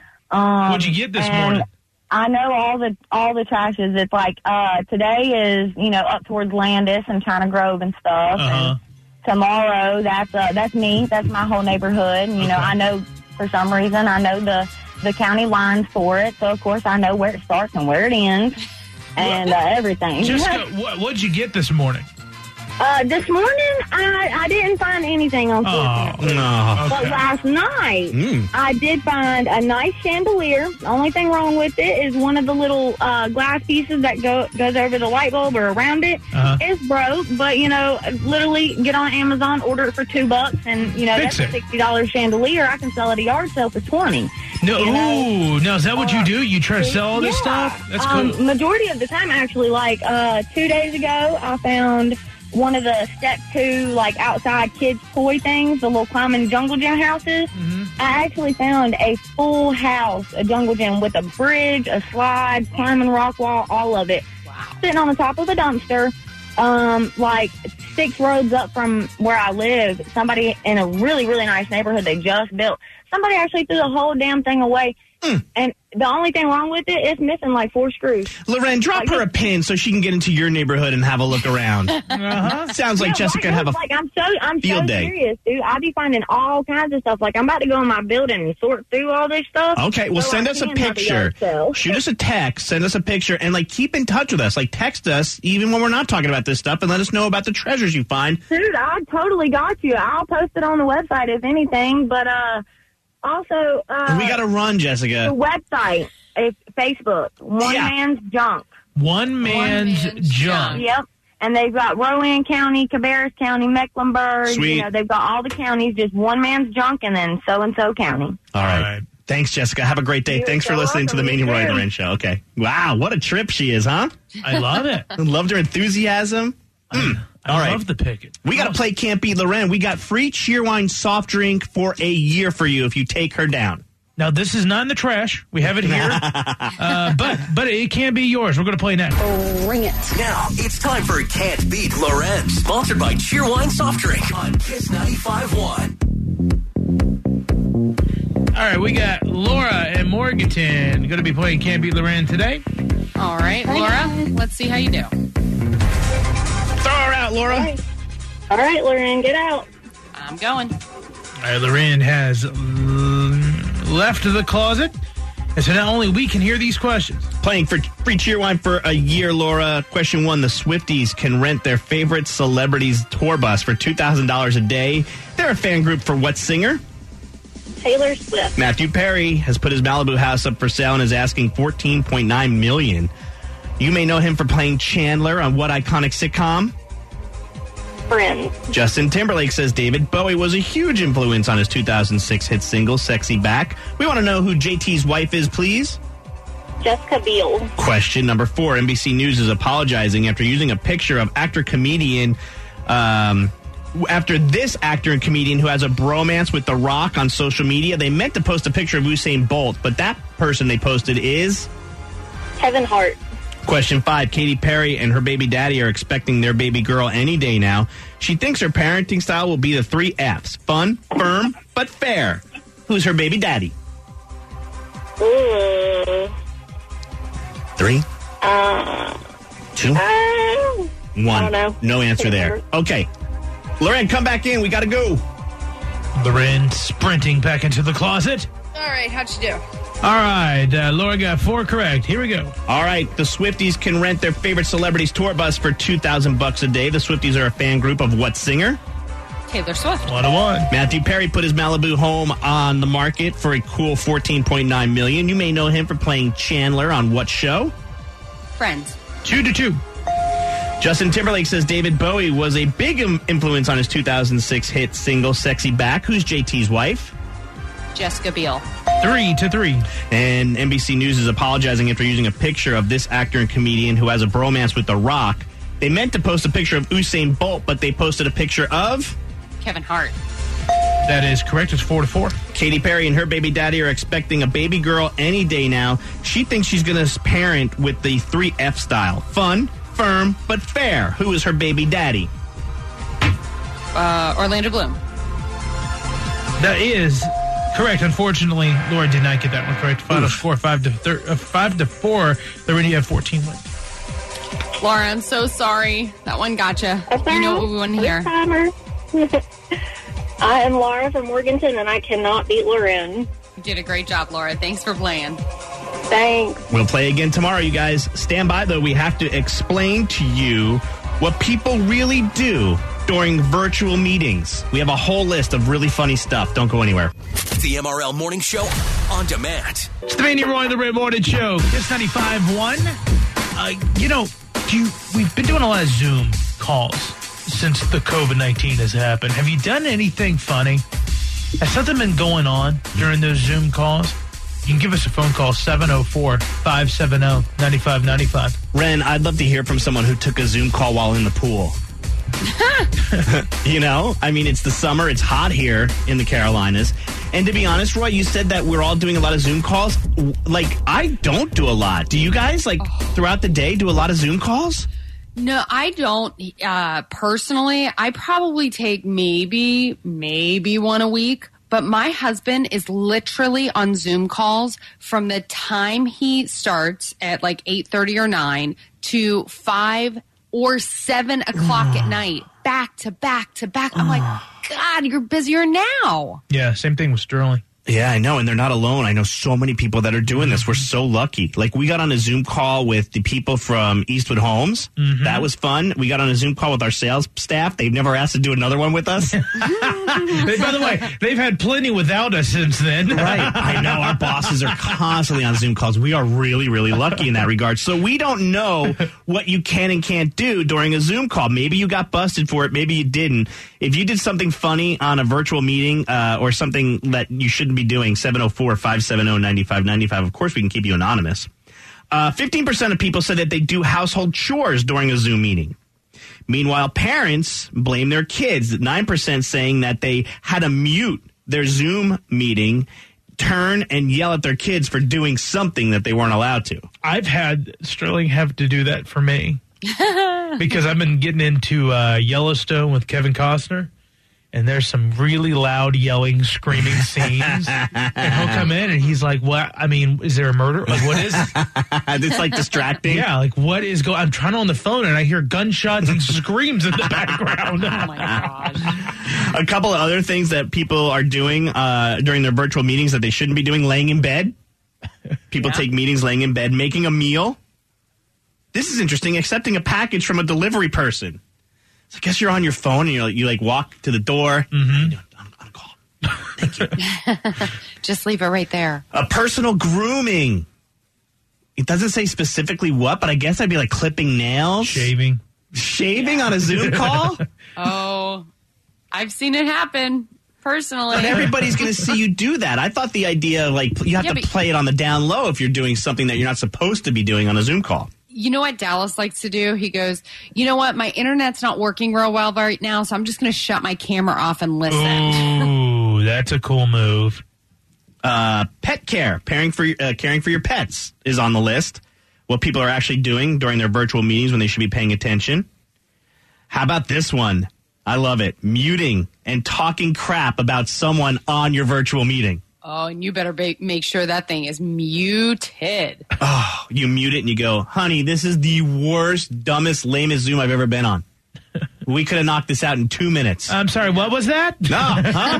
Um, What'd you get this morning? I know all the all the trashes. It's like uh, today is you know up towards Landis and China Grove and stuff. Uh-huh. And tomorrow that's uh, that's me. That's my whole neighborhood. And, you okay. know I know for some reason I know the the county lines for it. So of course I know where it starts and where it ends and uh, everything. Jessica, what what'd you get this morning? Uh, this morning, I, I didn't find anything, unfortunately. Oh, no. But Okay. last night, Mm. I did find a nice chandelier. The only thing wrong with it is one of the little uh, glass pieces that go goes over the light bulb or around it Uh-huh. is broke. But, you know, literally get on Amazon, order it for two bucks, and, you know, Fix that's it. a sixty dollars chandelier. I can sell at a yard sale for twenty. No, You know? ooh, now is that what you do? You try to sell all this Yeah. stuff? That's um, cool. Majority of the time, actually, like uh, two days ago, I found one of the step two, like, outside kids' toy things, the little climbing jungle gym houses. Mm-hmm. I actually found a full house, a jungle gym with a bridge, a slide, climbing rock wall, all of it. Wow. Sitting on the top of a dumpster, um, like six roads up from where I live. Somebody in a really, really nice neighborhood they just built. Somebody actually threw the whole damn thing away. Mm. And the only thing wrong with it is missing like four screws. Loren, drop like, her a pin so she can get into your neighborhood and have a look around. Uh-huh. Sounds like yeah, Jessica well, have a like I'm so I'm field so day. serious, dude. I be finding all kinds of stuff. Like I'm about to go in my building and sort through all this stuff. Okay, well, so send I us a can have picture. yard sale. Shoot us a text. Send us a picture, and like keep in touch with us. Like text us even when we're not talking about this stuff, and let us know about the treasures you find. Dude, I totally got you. I'll post it on the website if anything. But uh, also, uh, we got to run, Jessica. The website is Facebook. One Yeah. Man's Junk. One man's, man's junk. Yep. And they've got Rowan County, Cabarrus County, Mecklenburg. Sweet. You know, they've got all the counties, just One Man's Junk, and then so and so county. All right. All right. Thanks, Jessica. Have a great day. You're Thanks for so listening to the welcome. Mania You Roy too. Loren Show. Okay. Wow, what a trip she is, huh? I love it. Loved her enthusiasm. Mm. I All right. love the picket. We got to play Can't Beat Loren. We got free Cheerwine soft drink for a year for you if you take her down. Now, this is not in the trash. We have it here. uh, but but it can be yours. We're going to play next. Ring it. Now, it's time for Can't Beat Loren, sponsored by Cheerwine Soft Drink on Kiss ninety-five point one. All right, we got Laura and Morganton going to be playing Can't Beat Loren today. All right, Laura, let's see how you do. Throw her out, Laura. All right, All right Lauren, get out. I'm going. All right, Loren has l- left the closet. And so now only we can hear these questions. Playing for free Cheerwine for a year, Laura. Question one, the Swifties can rent their favorite celebrities' tour bus for two thousand dollars a day. They're a fan group for what singer? Taylor Swift. Matthew Perry has put his Malibu house up for sale and is asking fourteen point nine million dollars. You may know him for playing Chandler on what iconic sitcom? Friends. Justin Timberlake says David Bowie was a huge influence on his two thousand six hit single, Sexy Back. We want to know who J T's wife is, please. Jessica Biel. Question number four. N B C News is apologizing after using a picture of actor-comedian, um, after this actor and comedian who has a bromance with The Rock on social media. They meant to post a picture of Usain Bolt, but that person they posted is? Kevin Hart. Question five, Katy Perry and her baby daddy are expecting their baby girl any day now. She thinks her parenting style will be the three F's. Fun, firm, but fair. Who's her baby daddy? Ooh. Three, Uh, two, uh, one. I don't know. No answer there. Okay. Loren, come back in. We got to go. Loren sprinting back into the closet. All right, how'd you do? All right, uh, Laura got four correct. Here we go. All right, the Swifties can rent their favorite celebrities tour bus for two thousand bucks a day. The Swifties are a fan group of what singer? Taylor Swift. One to one. Matthew Perry put his Malibu home on the market for a cool fourteen point nine million dollars. You may know him for playing Chandler on what show? Friends. Two to two. Justin Timberlake says David Bowie was a big im- influence on his two thousand six hit single Sexy Back. Who's J T's wife? Jessica Biel. Three to three. And N B C News is apologizing after using a picture of this actor and comedian who has a bromance with The Rock. They meant to post a picture of Usain Bolt, but they posted a picture of Kevin Hart. That is correct. It's four to four. Katy Perry and her baby daddy are expecting a baby girl any day now. She thinks she's going to parent with the three F style. Fun, firm, but fair. Who is her baby daddy? Uh, Orlando Bloom. That is correct. Unfortunately, Laura did not get that one correct. Final Oof. score five to thir- uh, five to four. Lorraine, you have fourteen wins. Laura, I'm so sorry. That one gotcha. You know what we want to hear. Timer. I am Laura from Morganton, and I cannot beat Loren. You did a great job, Laura. Thanks for playing. Thanks. We'll play again tomorrow, you guys. Stand by, though. We have to explain to you what people really do during virtual meetings. We have a whole list of really funny stuff. Don't go anywhere. The M R L Morning Show on demand. It's the Vandy Roy, the Red Morning Show. Kiss ninety-five point one. Uh, you know, do you, we've been doing a lot of Zoom calls since the covid nineteen has happened. Have you done anything funny? Has something been going on during those Zoom calls? You can give us a phone call, seven oh four, five seven oh, nine five nine five. Ren, I'd love to hear from someone who took a Zoom call while in the pool. You know, I mean, it's the summer. It's hot here in the Carolinas. And to be honest, Roy, you said that we're all doing a lot of Zoom calls. Like, I don't do a lot. Do you guys, like, throughout the day, do a lot of Zoom calls? No, I don't. Uh, personally, I probably take maybe, maybe one a week. But my husband is literally on Zoom calls from the time he starts at like eight thirty or nine to five or seven o'clock at night, back to back to back. I'm like, God, you're busier now. Yeah, same thing with Sterling. Yeah, I know, and they're not alone. I know so many people that are doing this. We're so lucky. Like, we got on a Zoom call with the people from Eastwood Homes. Mm-hmm. That was fun. We got on a Zoom call with our sales staff. They've never asked to do another one with us. By the way, they've had plenty without us since then. Right. I know. Our bosses are constantly on Zoom calls. We are really, really lucky in that regard. So we don't know what you can and can't do during a Zoom call. Maybe you got busted for it. Maybe you didn't. If you did something funny on a virtual meeting uh, or something that you shouldn't be doing, seven oh four, five seven oh, nine five nine five. Of course, we can keep you anonymous. Uh, fifteen percent of people said that they do household chores during a Zoom meeting. Meanwhile, parents blame their kids. nine percent saying that they had to mute their Zoom meeting, turn and yell at their kids for doing something that they weren't allowed to. I've had Sterling have to do that for me because I've been getting into uh, Yellowstone with Kevin Costner. And there's some really loud yelling, screaming scenes. And he'll come in and he's like, what? I mean, is there a murder? Like, what is it? It's like distracting. Yeah, like, what is going on? I'm trying on the phone and I hear gunshots and screams in the background. Oh, my gosh. A couple of other things that people are doing uh, during their virtual meetings that they shouldn't be doing: laying in bed. People yeah. take meetings laying in bed, making a meal. This is interesting. Accepting a package from a delivery person. So I guess you're on your phone and you're like, you like walk to the door. Mm-hmm. I'm on a call. Thank you. Just leave it right there. A personal grooming. It doesn't say specifically what, but I guess I'd be like clipping nails. Shaving. Shaving yeah. on a Zoom call? Oh, I've seen it happen. Personally. But everybody's going to see you do that. I thought the idea, like, you have yeah, to play it on the down low if you're doing something that you're not supposed to be doing on a Zoom call. You know what Dallas likes to do? He goes, you know what? My internet's not working real well right now, so I'm just going to shut my camera off and listen. Ooh, that's a cool move. Uh, pet care, caring for, uh, caring for your pets is on the list. What people are actually doing during their virtual meetings when they should be paying attention. How about this one? I love it. Muting and talking crap about someone on your virtual meeting. Oh, and you better ba- make sure that thing is muted. Oh, you mute it and you go, honey, this is the worst, dumbest, lamest Zoom I've ever been on. We could have knocked this out in two minutes. I'm sorry, what was that? No, huh?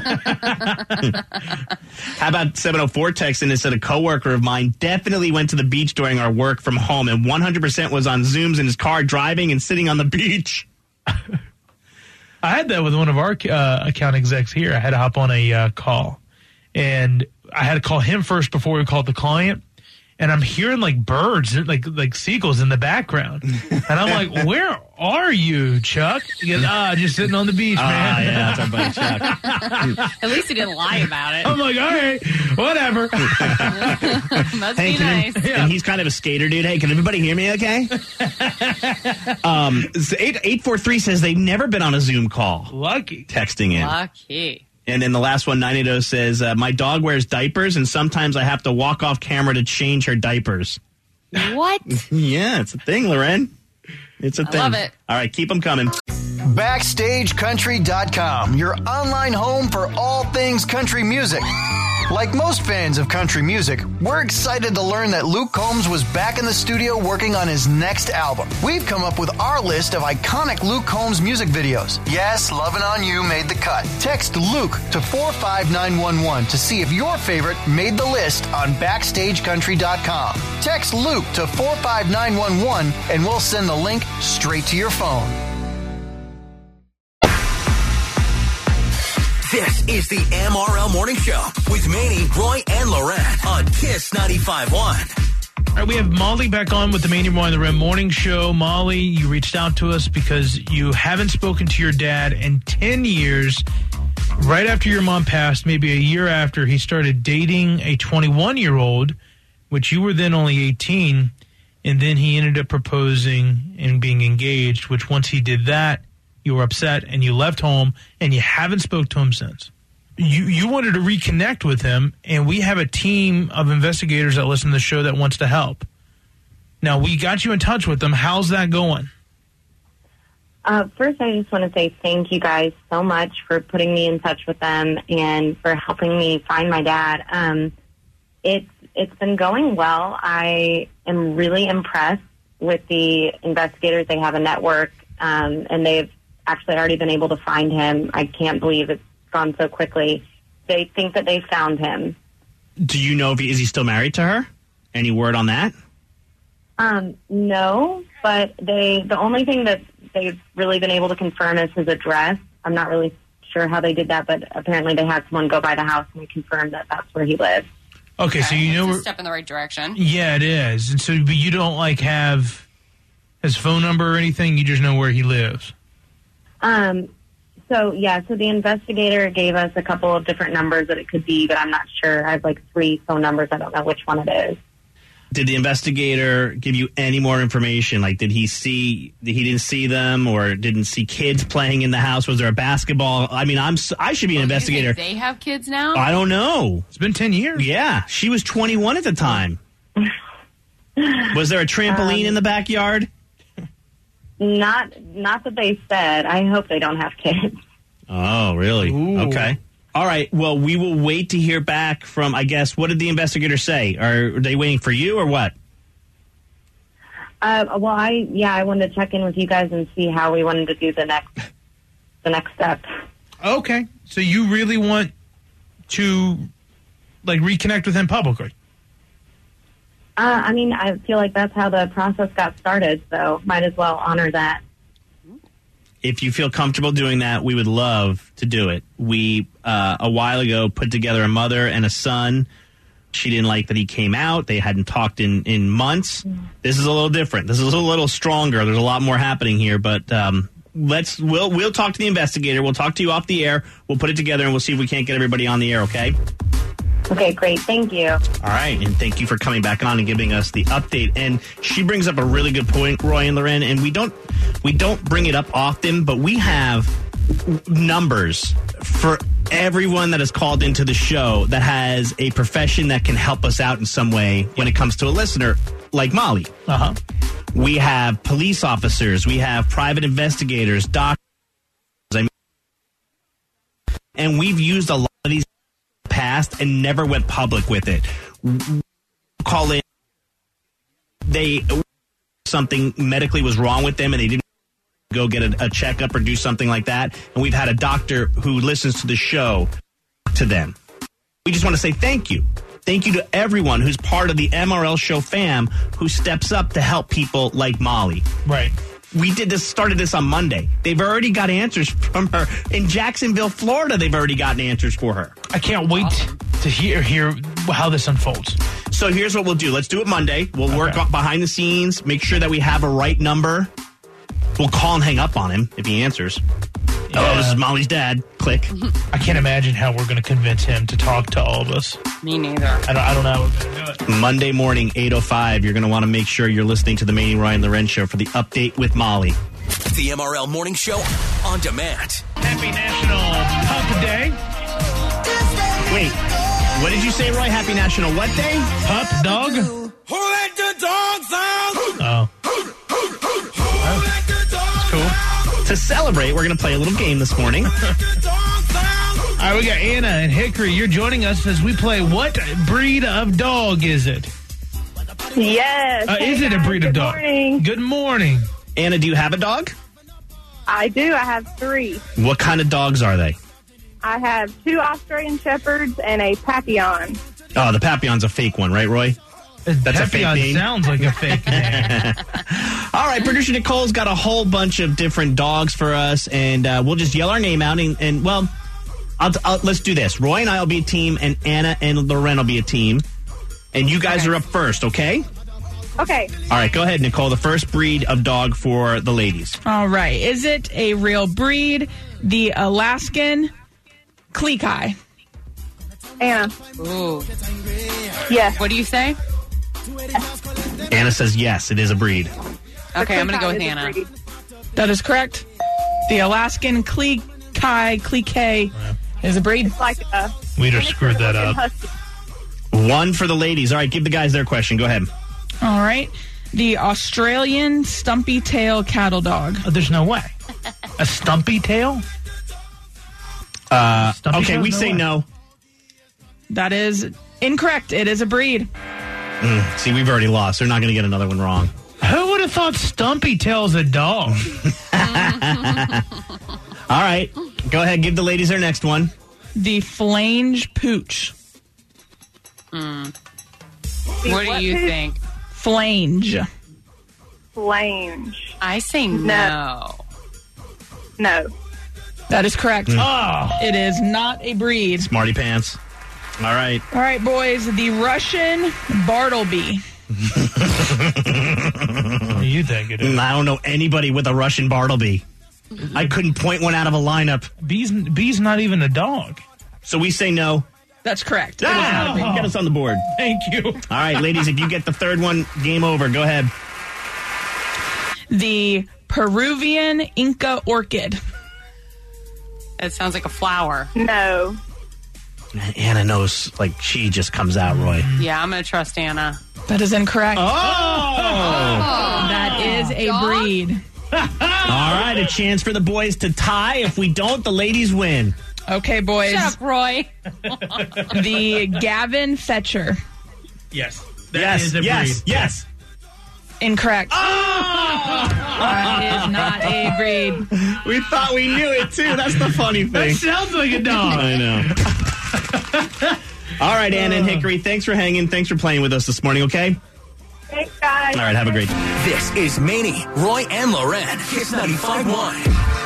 How about seven oh four texting and said a coworker of mine definitely went to the beach during our work from home and one hundred percent was on Zooms in his car driving and sitting on the beach. I had that with one of our uh, account execs here. I had to hop on a uh, call, and I had to call him first before we called the client. And I'm hearing like birds, like like seagulls in the background, and I'm like, "Where are you, Chuck?" He goes, "Ah, just sitting on the beach, Ah, man." yeah, that's our buddy Chuck. At least he didn't lie about it. I'm like, "All right, whatever." Must Hey, be can nice. him- and he's kind of a skater, dude. Hey, can everybody hear me okay? um, eight eight four three says they've never been on a Zoom call. Lucky. Texting in. Lucky. And then the last one, nine eight zero, says, uh, my dog wears diapers, and sometimes I have to walk off camera to change her diapers. What? Yeah, it's a thing, Loren. It's a I thing. love it. All right, keep them coming. Backstage Country dot com, your online home for all things country music. Like most fans of country music, we're excited to learn that Luke Combs was back in the studio working on his next album. We've come up with our list of iconic Luke Combs music videos. Yes, Lovin' On You made the cut. Text Luke to four five nine one one to see if your favorite made the list on Backstage Country dot com. Text Luke to four five nine one one and we'll send the link straight to your phone. This is the M R L Morning Show with Manny, Roy, and Loren on Kiss ninety-five point one. All right, we have Molly back on with the Manny Roy and Loren Morning Show. Molly, you reached out to us because you haven't spoken to your dad in ten years. Right after your mom passed, maybe a year after, he started dating a twenty-one-year-old, which you were then only eighteen, and then he ended up proposing and being engaged, which once he did that, you were upset and you left home and you haven't spoke to him since. You you wanted to reconnect with him, and we have a team of investigators that listen to the show that wants to help. Now, we got you in touch with them. How's that going? Uh, first, I just want to say thank you guys so much for putting me in touch with them and for helping me find my dad. Um, it's it's been going well. I am really impressed with the investigators. They have a network, um, and they've actually already been able to find him. I can't believe it's gone so quickly. They think that they found him. Do you know if he is he still married to her? Any word on that? Um, no, but they the only thing that they've really been able to confirm is his address. I'm not really sure how they did that, but apparently they had someone go by the house and confirm that that's where he lives. Okay, so you know It's where, a step in the right direction. yeah, it is. And so, but you don't like have his phone number or anything. You just know where he lives. Um, so yeah, so the investigator gave us a couple of different numbers that it could be, but I'm not sure. I have like three phone numbers. I don't know which one it is. Did the investigator give you any more information? Like, did he see, he didn't see them or didn't see kids playing in the house? Was there a basketball? I mean, I'm, I should be an Do you investigator. think they have kids now? I don't know. It's been ten years. Yeah, she was twenty-one at the time. Was there a trampoline Um, in the backyard? Not, not that they said. I hope they don't have kids. Oh, really? Ooh. Okay. All right. Well, we will wait to hear back from, I guess, what did the investigator say? Are they waiting for you or what? Uh, well, I yeah, I wanted to check in with you guys and see how we wanted to do the next, the next step. Okay, so you really want to like reconnect with him publicly? Uh, I mean, I feel like that's how the process got started, so might as well honor that. If you feel comfortable doing that, we would love to do it. We, uh, a while ago, put together a mother and a son. She didn't like that he came out. They hadn't talked in, in months. This is a little different. This is a little stronger. There's a lot more happening here, but um, let's we'll we'll talk to the investigator. We'll talk to you off the air. We'll put it together, and we'll see if we can't get everybody on the air, okay? Okay, great. Thank you. All right, and thank you for coming back on and giving us the update. And she brings up a really good point, Roy and Loren, and we don't we don't bring it up often, but we have numbers for everyone that has called into the show that has a profession that can help us out in some way when it comes to a listener, like Molly. Uh-huh. We have police officers. We have private investigators, doctors. I mean, and we've used a lot of these in the past and never went public with it. Call in. They something medically was wrong with them and they didn't go get a, a checkup or do something like that. And we've had a doctor who listens to the show to them. We just want to say thank you. Thank you to everyone who's part of the M R L Show fam who steps up to help people like Molly. Right. We did this, started this on Monday. They've already got answers from her. In Jacksonville, Florida, they've already gotten answers for her. I can't wait to hear hear how this unfolds. So here's what we'll do. Let's do it Monday. We'll Okay. work behind the scenes, make sure that we have a right number. We'll call and hang up on him if he answers. Yeah. Hello, this is Molly's dad. Click. I can't imagine how we're going to convince him to talk to all of us. Me neither. I don't, I don't know how we're going to do it. Monday morning, eight oh five. You're going to want to make sure you're listening to the Manny, Ryan, Loren Show for the update with Molly. The M R L Morning Show on demand. Happy National Pup Day. Wait, what did you say, Roy? Happy National what day? Pup dog? Who let the dogs out? Oh. Cool. To celebrate, we're going to play a little game this morning. All right, we got Anna and Hickory. You're joining us as we play What Breed of Dog Is It? Yes. Uh, Hey, is it a guys, breed of good dog? morning. Good morning. Anna, do you have a dog? I do. I have three. What kind of dogs are they? I have two Australian Shepherds and a Papillon. Oh, the Papillon's a fake one, right, Roy? That's a fake Papillon name. sounds like a fake name. All right, producer Nicole's got a whole bunch of different dogs for us, and uh, we'll just yell our name out. And, and well, I'll, I'll, let's do this. Roy and I will be a team, and Anna and Loren will be a team. And you guys Okay. are up first, okay? Okay. All right, go ahead, Nicole. The first breed of dog for the ladies. All right. Is it a real breed? The Alaskan Klekai. Anna. Ooh. Yes. What do you say? Anna says yes, it is a breed. Okay, I'm going to go with Is a Anna. breed. That is correct. The Alaskan Klekai, Klekai is a breed. It's like a We just screwed that up. husky. One for the ladies. All right, give the guys their question. Go ahead. All right. The Australian Stumpy Tail Cattle Dog. Oh, there's no way. A stumpy tail? Uh, Stumpy okay, tails? we No say way. no. That is incorrect. It is a breed. Mm, see, we've already lost. They're not going to get another one wrong. Who would have thought stumpy tail's a dog? All right, go ahead. Give the ladies their next one. The Flange Pooch. What what do you is- think? Flange. Flange. I say no. No. That is correct. Oh. It is not a breed. Smarty pants. All right. All right, boys. The Russian Bartleby. What do you think it is? Mm, I don't know anybody with a Russian Bartleby. I couldn't point one out of a lineup. Bee's, Bee's not even a dog. So we say no. That's correct. Ah, get us on the board. Thank you. All right, ladies, if you get the third one, game over. Go ahead. The Peruvian Inca Orchid. It sounds like a flower. No. Anna knows, like, she just comes out, Roy. Yeah, I'm going to trust Anna. That is incorrect. Oh! That is a Dog? breed. All right, a chance for the boys to tie. If we don't, the ladies win. Okay, boys. Shut up, Roy. The Gavin Fetcher. Yes. That yes, is a yes, breed. yes. Incorrect. Oh! That is not a breed. We thought we knew it, too. That's the funny That thing. sounds like a dog. I know. All right, Anna and Hickory, thanks for hanging. Thanks for playing with us this morning, okay? Thanks, guys. All right, have a great day. This is Manny, Roy, and Loren. Kiss ninety-five point one.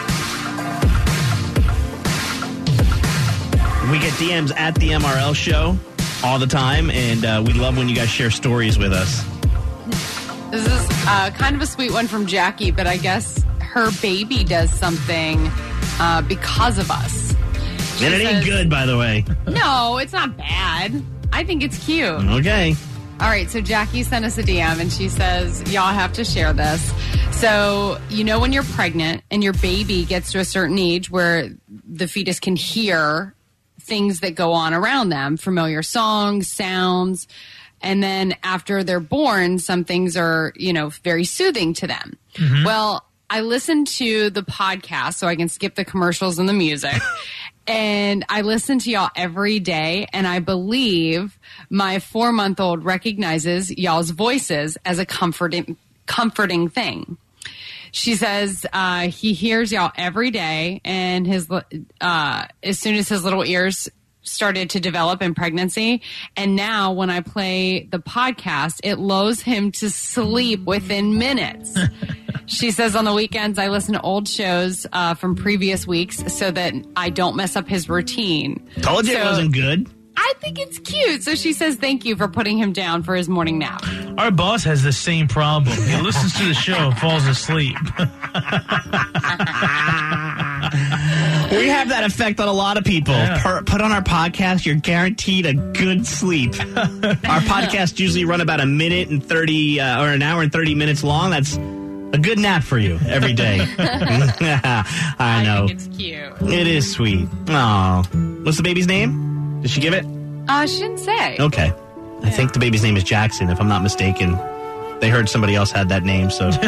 We get D Ms at the M R L show all the time, and uh, we love when you guys share stories with us. This is uh, kind of a sweet one from Jackie, but I guess her baby does something uh, because of us. She And it ain't says- good, by the way. No, it's not bad. I think it's cute. Okay. All right, so Jackie sent us a D M and she says, y'all have to share this. So, you know, when you're pregnant and your baby gets to a certain age where the fetus can hear things that go on around them, familiar songs, sounds. And then after they're born, some things are, you know, very soothing to them. Mm-hmm. Well, I listen to the podcast so I can skip the commercials and the music. And I listen to y'all every day. And I believe my four-month-old recognizes y'all's voices as a comforting, comforting thing. She says uh, he hears y'all every day. And his uh, as soon as his little ears started to develop in pregnancy. And now when I play the podcast, it lulls him to sleep within minutes. She says on the weekends, I listen to old shows uh, from previous weeks so that I don't mess up his routine. Told you so, it wasn't good. I think it's cute. So she says, thank you for putting him down for his morning nap. Our boss has the same problem. He listens to the show and falls asleep. We have that effect on a lot of people. Yeah. Per, put on our podcast, you're guaranteed a good sleep. Our podcasts usually run about a minute and thirty, uh, or an hour and thirty minutes long. That's a good nap for you every day. I, I know. I think it's cute. It is sweet. Oh, what's the baby's name? Did she give it? Uh, she didn't say. Okay. I think the baby's name is Jackson, if I'm not mistaken. They heard somebody else had that name, so they took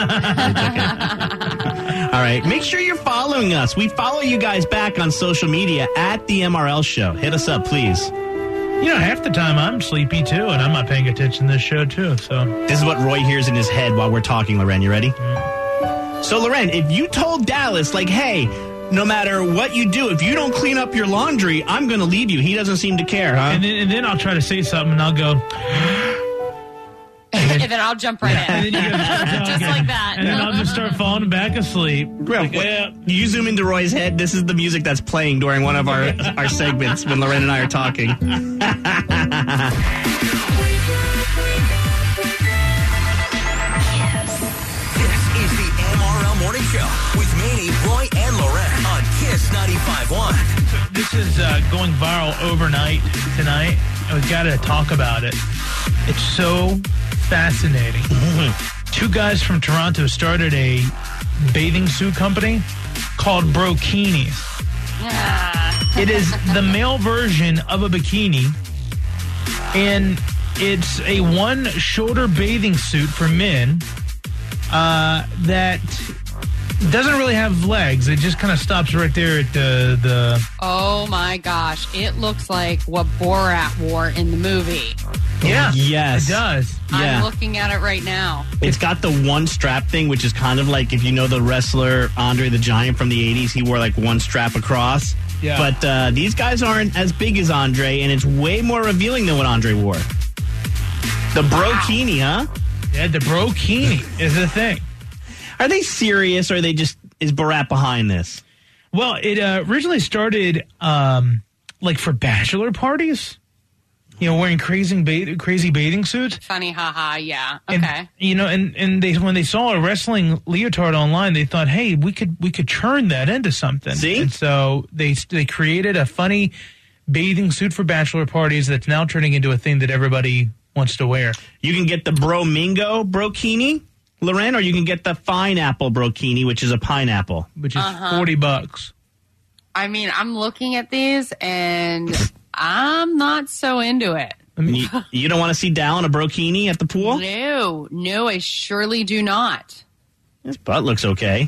it. All right. Make sure you're following us. We follow you guys back on social media at the M R L Show. Hit us up, please. You know, half the time I'm sleepy, too, and I'm not paying attention to this show, too. So this is what Roy hears in his head while we're talking, Loren. You ready? Mm. So, Loren, if you told Dallas, like, hey, no matter what you do, if you don't clean up your laundry, I'm going to leave you. He doesn't seem to care, huh? And then, and then I'll try to say something, and I'll go... And then, and then I'll jump right and in. then you go, Just like that. And then I'll just start falling back asleep. Well, like, yeah. You zoom into Roy's head. This is the music that's playing during one of our, our segments when Loren and I are talking. This is the M R L Morning Show with Manny, Roy, and Loren on Kiss ninety-five point one. This is uh, going viral overnight tonight, and we've got to talk about it. It's so fascinating. Mm-hmm. Two guys from Toronto started a bathing suit company called Brokinis. Yeah. It is the male version of a bikini, and it's a one-shoulder bathing suit for men uh, that doesn't really have legs. It just kind of stops right there at the, the... Oh, my gosh. It looks like what Borat wore in the movie. Yeah. Yes. It does. Yeah. I'm looking at it right now. It's got the one strap thing, which is kind of like if you know the wrestler Andre the Giant from the eighties, he wore like one strap across. Yeah. But uh, these guys aren't as big as Andre, and it's way more revealing than what Andre wore. The Brokini, huh? Yeah, the Brokini is the thing. Are they serious, or are they just, is Borat behind this? Well, it uh, originally started um, like for bachelor parties. You know, wearing crazy, ba- crazy bathing suits. Funny, haha, yeah. Okay. And, you know, and, and they when they saw a wrestling leotard online, they thought, hey, we could we could turn that into something. See? And so they they created a funny bathing suit for bachelor parties that's now turning into a thing that everybody wants to wear. You can get the Bromingo Brokini, Loren, or you can get the Fine Apple Brokini, which is a pineapple. Which is Uh-huh. forty bucks. I mean, I'm looking at these, and I'm not so into it. You, you don't want to see Dal in a Brokini at the pool? No, no, I surely do not. His butt looks okay.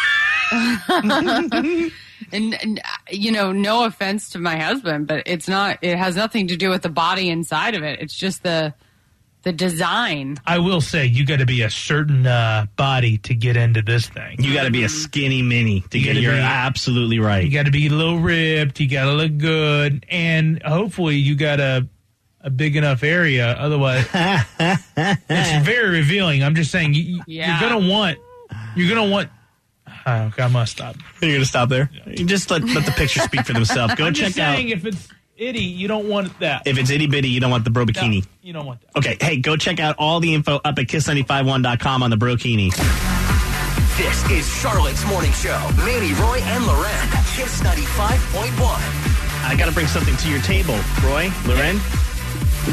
and, and, you know, no offense to my husband, but it's not, it has nothing to do with the body inside of it. It's just the the design. I will say, you got to be a certain uh, body to get into this thing. You got to be a skinny mini to You get. gotta You're be- absolutely right. You got to be a little ripped. You got to look good, and hopefully you got a a big enough area. Otherwise, it's very revealing. I'm just saying, you, Yeah. you're gonna want. You're gonna want. Oh, okay, I must stop. You're gonna stop there. You just let let the picture speak for themselves. Go I'm check just out. saying, if it's itty, you don't want that. If it's itty bitty, you don't want the bro bikini. No, you don't want that. Okay, hey, go check out all the info up at kiss nine five one dot com on the Brokini. This is Charlotte's Morning Show. Manny, Roy, and Loren. Kiss ninety-five point one. I got to bring something to your table, Roy, Loren.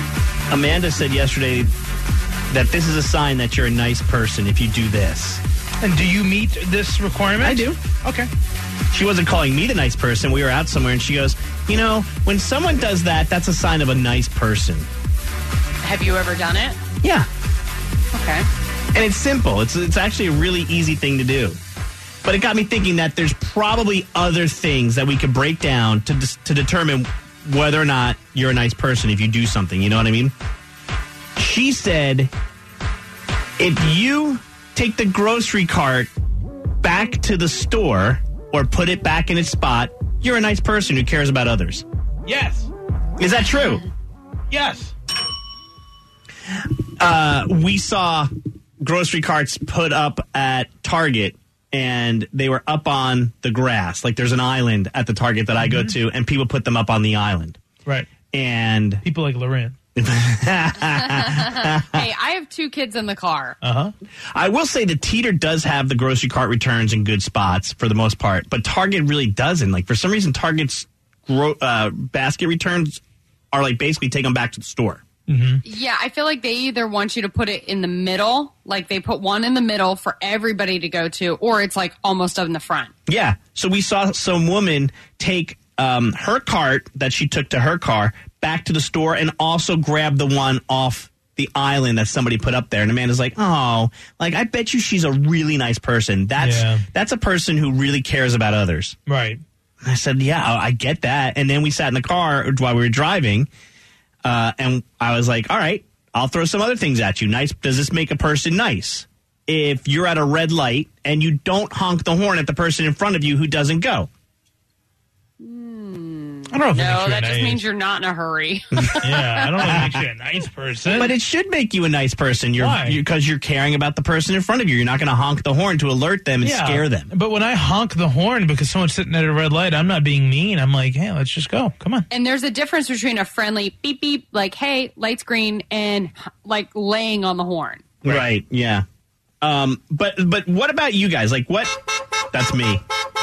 Amanda said yesterday that this is a sign that you're a nice person if you do this. And do you meet this requirement? I do. Okay. She wasn't calling me the nice person. We were out somewhere, and she goes, you know, when someone does that, that's a sign of a nice person. Have you ever done it? Yeah. Okay. And it's simple. It's it's actually a really easy thing to do. But it got me thinking that there's probably other things that we could break down to dis- to determine whether or not you're a nice person if you do something. You know what I mean? She said, if you take the grocery cart back to the store or put it back in its spot, you're a nice person who cares about others. Yes. Is that true? Yes. Uh, we saw grocery carts put up at Target, and they were up on the grass. Like there's an island at the Target that I go to, and people put them up on the island. Right. And people like Loren. Hey, I have two kids in the car. Uh-huh. I will say that Teeter does have the grocery cart returns in good spots for the most part, but Target really doesn't. Like for some reason, Target's gro- uh, basket returns are like basically take them back to the store. Mm-hmm. Yeah, I feel like they either want you to put it in the middle, like they put one in the middle for everybody to go to, or it's like almost up in the front. Yeah. So we saw some woman take um, her cart that she took to her car back to the store and also grab the one off the island that somebody put up there. And Amanda's like, oh, like, I bet you she's a really nice person. That's Yeah. that's a person who really cares about others. Right. And I said, yeah, I get that. And then we sat in the car while we were driving, uh, and I was like, all right, I'll throw some other things at you. Nice. Does this make a person nice? If you're at a red light and you don't honk the horn at the person in front of you who doesn't go. I don't know if it No, makes you that a just nice. means you're not in a hurry. Yeah, I don't know if it makes you a nice person. But it should make you a nice person. You're Why? because you're, you're caring about the person in front of you. You're not going to honk the horn to alert them and Yeah, scare them. But when I honk the horn because someone's sitting at a red light, I'm not being mean. I'm like, hey, let's just go. Come on. And there's a difference between a friendly beep beep, like, hey, light's green, and like laying on the horn. Right. right yeah. Um. But but what about you guys? Like what? That's me.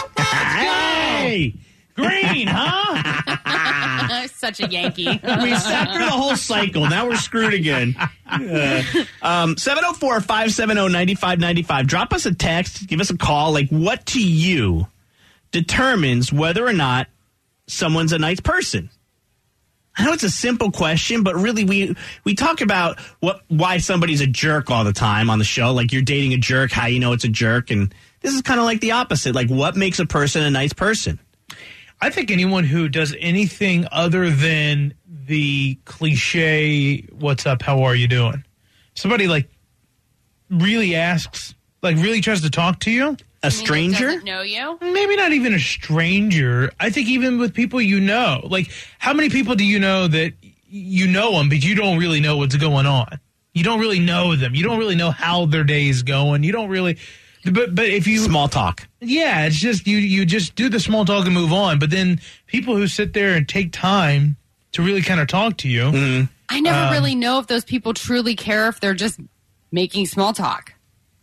Hey. Green, huh? Such a Yankee. We sat through the whole cycle. Now we're screwed again. Uh, um, seven oh four, five seven oh, nine five nine five. Drop us a text. Give us a call. Like, what to you determines whether or not someone's a nice person? I know it's a simple question, but really we we talk about what why somebody's a jerk all the time on the show. Like, you're dating a jerk, how you know it's a jerk. And this is kind of like the opposite. Like, what makes a person a nice person? I think anyone who does anything other than the cliche, what's up, how are you doing? Somebody like really asks, like really tries to talk to you. A stranger? Doesn't know you? Maybe not even a stranger. I think even with people you know. Like, how many people do you know that you know them, but you don't really know what's going on? You don't really know them. You don't really know how their day is going. You don't really... But but if you small talk, yeah, it's just you you just do the small talk and move on. But then people who sit there and take time to really kind of talk to you, mm-hmm. I never um, really know if those people truly care, if they're just making small talk.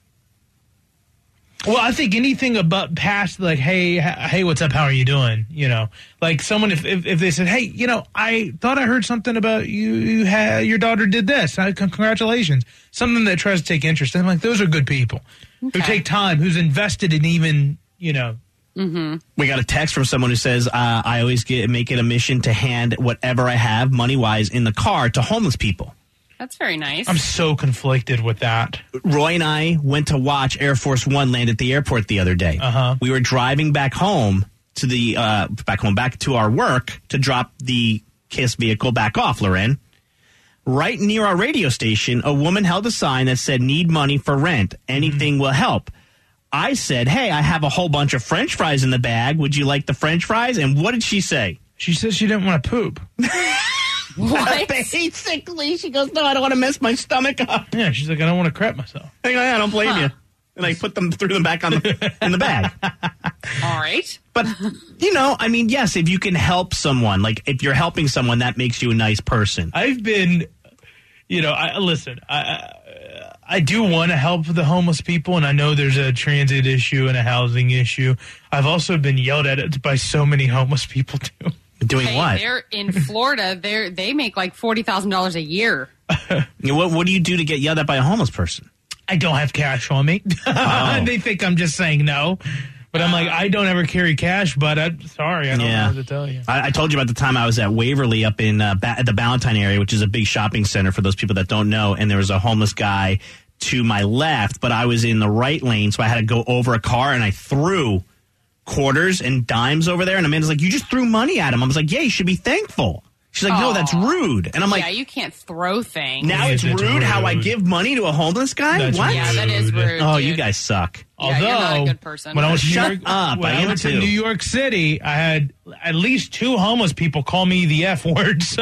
Well, I think anything about past like, hey, hey, what's up? How are you doing? You know, like someone if if, if they said, hey, you know, I thought I heard something about you. You had your daughter did this. I, congratulations. Something that tries to take interest. I'm like, those are good people okay. who take time, who's invested in even, you know. Mm-hmm. We got a text from someone who says, uh, I always get make it a mission to hand whatever I have money wise in the car to homeless people. That's very nice. I'm so conflicted with that. Roy and I went to watch Air Force One land at the airport the other day. Uh-huh. We were driving back home to the uh, back home back to our work to drop the KISS vehicle back off, Loren. Right near our radio station, a woman held a sign that said, need money for rent. Anything mm-hmm. will help. I said, hey, I have a whole bunch of French fries in the bag. Would you like the French fries? And what did she say? She said she didn't want to poop. What? Basically, she goes, no, I don't want to mess my stomach up. Yeah, she's like, I don't want to crap myself. I go, yeah, I don't blame Huh. you. And I put them, threw them back on the, in the bag. All right. But, you know, I mean, yes, if you can help someone, like if you're helping someone, that makes you a nice person. I've been, you know, I listen, I I do want to help the homeless people, and I know there's a transit issue and a housing issue. I've also been yelled at by so many homeless people, too. Doing Hey, what? They're in Florida. They they make like forty thousand dollars a year. You know, what? What do you do to get yelled at by a homeless person? I don't have cash on me. Oh. They think I'm just saying no. But I'm like, I don't ever carry cash, but I'm sorry. I don't Yeah. know what to tell you. I, I told you about the time I was at Waverly up in uh, ba- at the Ballantyne area, which is a big shopping center for those people that don't know. And there was a homeless guy to my left, but I was in the right lane, so I had to go over a car, and I threw quarters and dimes over there. And Amanda's like, you just threw money at him. I was like, yeah, you should be thankful. She's like, no, that's rude. And I'm like, yeah, you can't throw things. now Yes, it's it's rude, rude. how I give money to a homeless guy? That's What? Yeah, that is rude. Oh, dude. you guys suck. Although, you're not a good person. when I was in Shut New York, up, when I I, am went to too. New York City, I had at least two homeless people call me the F word. So,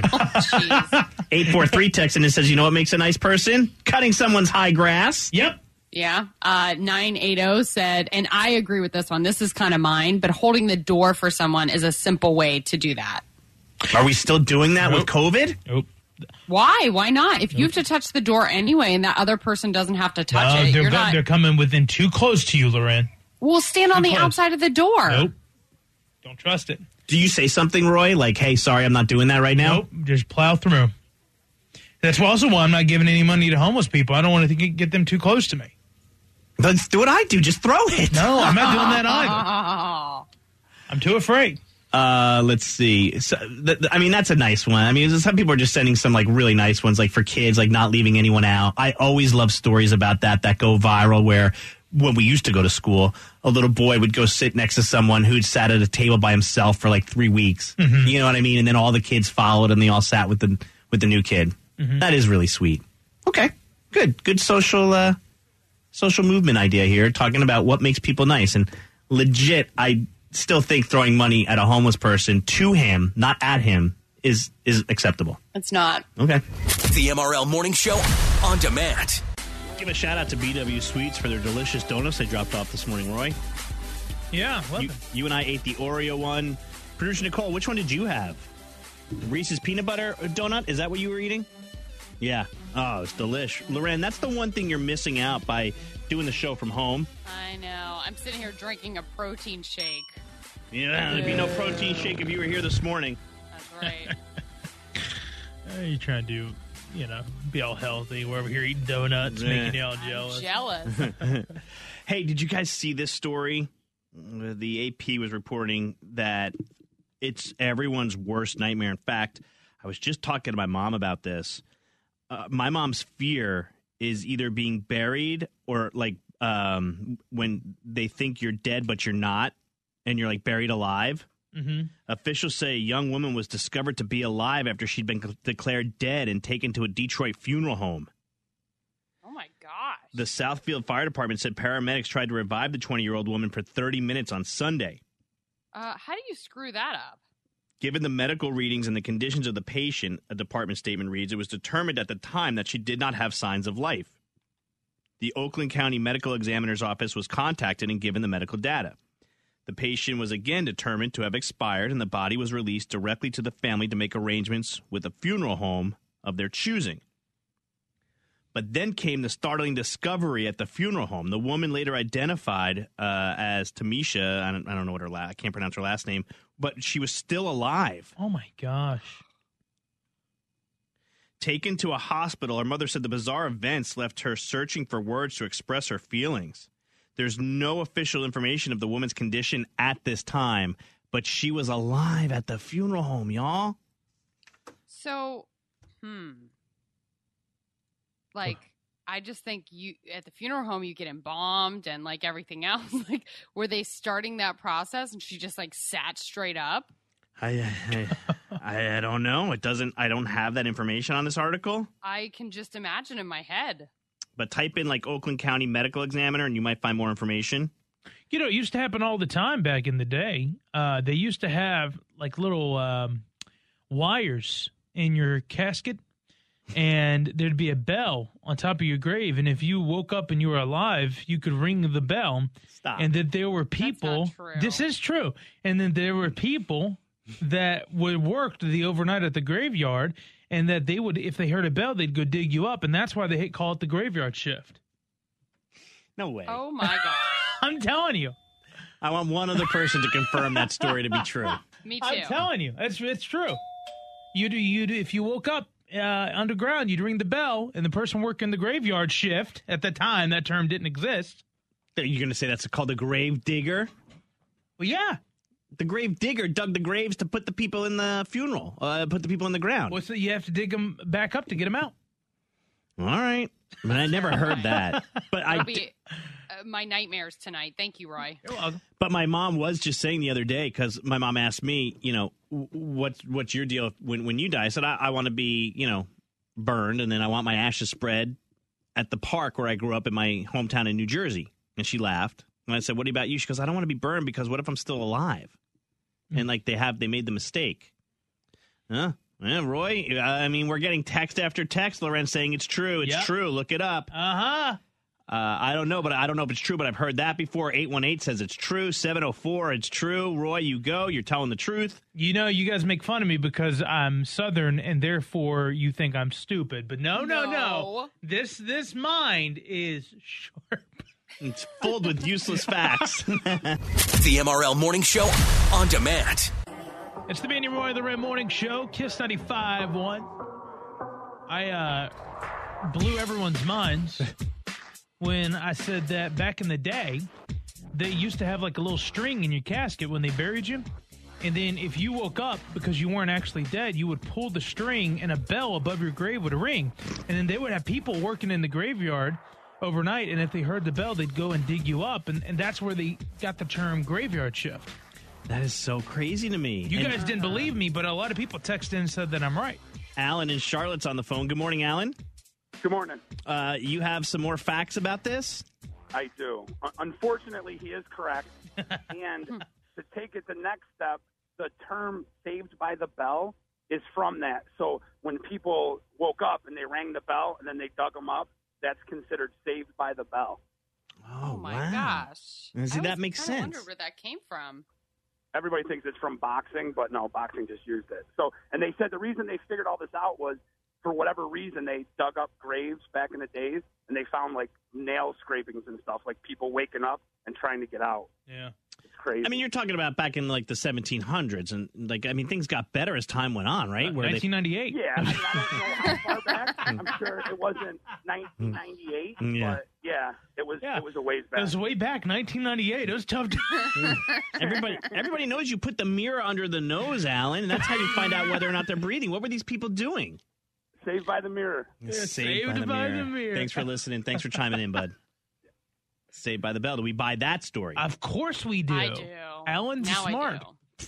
Jeez. eight four three text and it says, you know what makes a nice person? Cutting someone's high grass. yep. Yeah. Uh, nine eighty said, and I agree with this one. This is kind of mine, but holding the door for someone is a simple way to do that. Are we still doing that with COVID? Nope. Why? Why not? If you have to touch the door anyway and that other person doesn't have to touch No, it, they're, you're go- not. they're coming within too close to you, Loren. We'll stand on too the close. outside of the door. Nope. Don't trust it. Do you say something, Roy? Like, hey, sorry, I'm not doing that right now? Nope. Just plow through. That's also why I'm not giving any money to homeless people. I don't want to get get them too close to me. Let's do what I do. Just throw it. No, I'm not doing that either. Oh. I'm too afraid. Uh, let's see. So, th- th- I mean, that's a nice one. I mean, some people are just sending some like really nice ones, like for kids, like not leaving anyone out. I always love stories about that that go viral. Where when we used to go to school, a little boy would go sit next to someone who'd sat at a table by himself for like three weeks. Mm-hmm. You know what I mean? And then all the kids followed, and they all sat with the with the new kid. Mm-hmm. That is really sweet. Okay, good, good social uh, social movement idea here, talking about what makes people nice. And legit, I still think throwing money at a homeless person to him, not at him, is is acceptable. It's not. Okay. The M R L Morning Show on demand. Give a shout out to B W Sweets for their delicious donuts they dropped off this morning, Roy. Yeah, love You, it. you and I ate the Oreo one. Producer Nicole, which one did you have? Reese's peanut butter donut? Is that what you were eating? Yeah. Oh, it's delish. Loren, that's the one thing you're missing out by doing the show from home. I know. I'm sitting here drinking a protein shake. Yeah, there'd be no protein shake if you were here this morning. That's right. Uh, you're trying to do, you know, be all healthy. We're over here eating donuts, Yeah. making you all jealous. Jealous. Hey, did you guys see this story? Uh, The A P was reporting that it's everyone's worst nightmare. In fact, I was just talking to my mom about this. Uh, my mom's fear is either being buried or like um, when they think you're dead but you're not and you're like buried alive. Mm-hmm. Officials say a young woman was discovered to be alive after she'd been c- declared dead and taken to a Detroit funeral home. Oh, my gosh. The Southfield Fire Department said paramedics tried to revive the twenty-year-old woman for thirty minutes on Sunday. Uh, how do you screw that up? Given the medical readings and the conditions of the patient, a department statement reads, it was determined at the time that she did not have signs of life. The Oakland County Medical Examiner's Office was contacted and given the medical data. The patient was again determined to have expired, and the body was released directly to the family to make arrangements with a funeral home of their choosing. But then came the startling discovery at the funeral home. The woman later identified uh, as Tamisha. I don't, I don't know what her la- I can't pronounce her last name, but she was still alive. Oh, my gosh. Taken to a hospital, her mother said the bizarre events left her searching for words to express her feelings. There's no official information of the woman's condition at this time, but she was alive at the funeral home, y'all. So, hmm. Like, I just think you at the funeral home you get embalmed and like everything else. Like, were they starting that process and she just like sat straight up? I, I I don't know. It doesn't. I don't have that information on this article. I can just imagine in my head. But type in like Oakland County Medical Examiner, and you might find more information. You know, it used to happen all the time back in the day. Uh, they used to have like little um, wires in your casket, and there'd be a bell on top of your grave. And if you woke up and you were alive, you could ring the bell. Stop. And that there were people. That's not true. This is true. And then there were people that would work the overnight at the graveyard, and that they would, if they heard a bell, they'd go dig you up. And that's why they call it the graveyard shift. No way. Oh my gosh. I'm telling you. I want one other person to confirm that story to be true. Me too. I'm telling you, it's it's true. You do you do if you woke up uh, underground. You'd ring the bell, and the person working the graveyard shift, at the time, that term didn't exist. You're going to say that's called a grave digger? Well, yeah. The grave digger dug the graves to put the people in the funeral, uh, put the people in the ground. What's that? You have to dig them back up to get them out. All right. But I never heard that. But That'll I be uh, my nightmares tonight. Thank you, Roy. You're welcome. But my mom was just saying the other day, because my mom asked me, you know, what's what's your deal when when you die? I said I, I want to be, you know, burned, and then I want my ashes spread at the park where I grew up in my hometown in New Jersey. And she laughed. And I said, what about you? She goes, I don't want to be burned because what if I'm still alive? And like they have, they made the mistake. Huh? Yeah, Roy, I mean, we're getting text after text, Lorenz, saying it's true. It's yep. true. Look it up. Uh-huh. Uh, I don't know, but I don't know if it's true, but I've heard that before. eight one eight says it's true. seven oh four, it's true. Roy, you go. You're telling the truth. You know, you guys make fun of me because I'm Southern, and therefore you think I'm stupid. But no, no, no. no. This, this mind is sharp. It's filled with useless facts. The M R L Morning Show on demand. It's the Bandy Roy, the Red Morning Show, Kiss ninety-five point one. I uh, blew everyone's minds when I said that back in the day, they used to have like a little string in your casket when they buried you. And then if you woke up because you weren't actually dead, you would pull the string and a bell above your grave would ring. And then they would have people working in the graveyard overnight, and if they heard the bell, they'd go and dig you up, and, and that's where they got the term graveyard shift. That is so crazy to me. You and guys didn't believe me, but a lot of people texted in and said that I'm right. Alan in Charlotte's on the phone. Good morning, Alan. Good morning. Uh, you have some more facts about this? I do. Unfortunately, he is correct. And to take it the next step, the term saved by the bell is from that. So when people woke up and they rang the bell and then they dug them up, that's considered saved by the bell. Oh, Oh my wow. gosh. And see, I that was makes kinda sense. wonder where that came from. Everybody thinks it's from boxing, but no, boxing just used it. So, and they said the reason they figured all this out was for whatever reason they dug up graves back in the days and they found like nail scrapings and stuff, like people waking up and trying to get out. Yeah. It's crazy. I mean, you're talking about back in like the seventeen hundreds, and like, I mean, things got better as time went on, right? Uh, Where they- nineteen ninety-eight. Yeah, I mean, I don't know how far back. I'm sure it wasn't nineteen ninety-eight, Yeah. but yeah, it was. Yeah. It was a ways It back. was way back, nineteen ninety-eight. It was tough. To- everybody, everybody knows you put the mirror under the nose, Alan, and that's how you find out whether or not they're breathing. What were these people doing? Saved by the mirror. Saved, by, the, mirror. Thanks for listening. Thanks for chiming in, bud. Saved by the Bell. Do we buy that story? Of course we do. I do. Alan's Now I smart. do.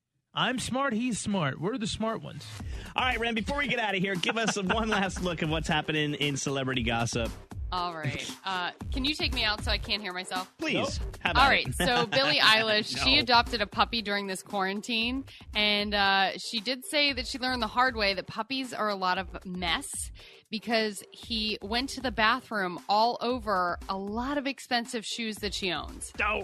I'm smart. He's smart. We're the smart ones. All right, Ren, before we get out of here, give us one last look at what's happening in celebrity gossip. All right. Uh, can you take me out so I can't hear myself? Please. Have All at right. it. So Billie Eilish, No. she adopted a puppy during this quarantine, and uh, she did say that she learned the hard way that puppies are a lot of mess because he went to the bathroom all over a lot of expensive shoes that she owns. Oh.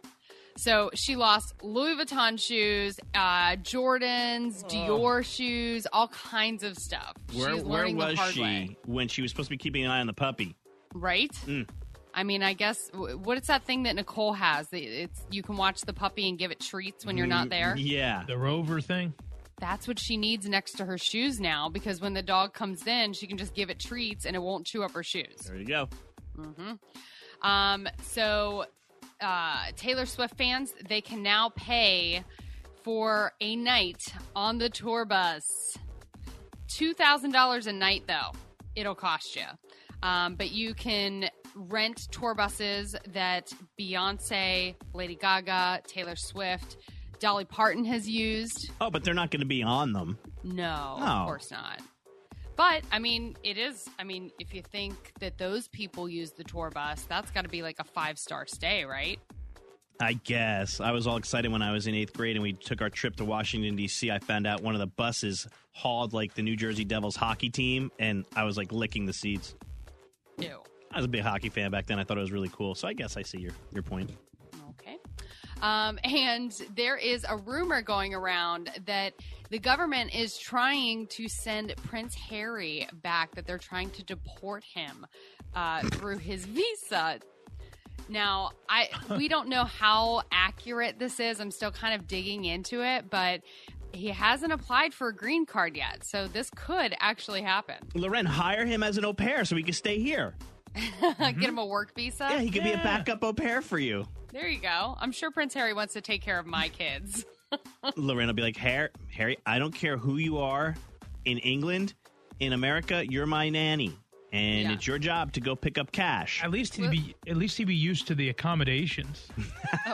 So she lost Louis Vuitton shoes, uh, Jordans, Dior shoes, all kinds of stuff. Where, She's where learning the was hard she way. when she was supposed to be keeping an eye on the puppy? Right? Mm. I mean, I guess w- what is that thing that Nicole has? The- It's you can watch the puppy and give it treats when you're not there. Yeah. The Rover thing. That's what she needs next to her shoes now, because when the dog comes in, she can just give it treats and it won't chew up her shoes. There you go. hmm Um, so uh, Taylor Swift fans, they can now pay for a night on the tour bus. two thousand dollars a night, though. It'll cost you. Um, but you can rent tour buses that Beyonce, Lady Gaga, Taylor Swift, Dolly Parton has used. Oh, but they're not going to be on them. No, Oh. of course not. But, I mean, it is, I mean, if you think that those people use the tour bus, that's got to be like a five-star stay, right? I guess. I was all excited when I was in eighth grade and we took our trip to Washington, D C I found out one of the buses hauled like the New Jersey Devils hockey team, and I was like licking the seats. Ew. I was a big hockey fan back then. I thought it was really cool. So I guess I see your, your point. Okay. Um, and there is a rumor going around that the government is trying to send Prince Harry back, that they're trying to deport him uh, through his visa. Now, I we don't know how accurate this is. I'm still kind of digging into it, but he hasn't applied for a green card yet, so this could actually happen. Loren, hire him as an au pair so he can stay here. Get him a work visa? Yeah, he could yeah. be a backup au pair for you. There you go. I'm sure Prince Harry wants to take care of my kids. Loren will be like, Harry, Harry, I don't care who you are in England, in America, you're my nanny. And Yeah. it's your job to go pick up cash. At least he'd be at least he'd be used to the accommodations. Oh,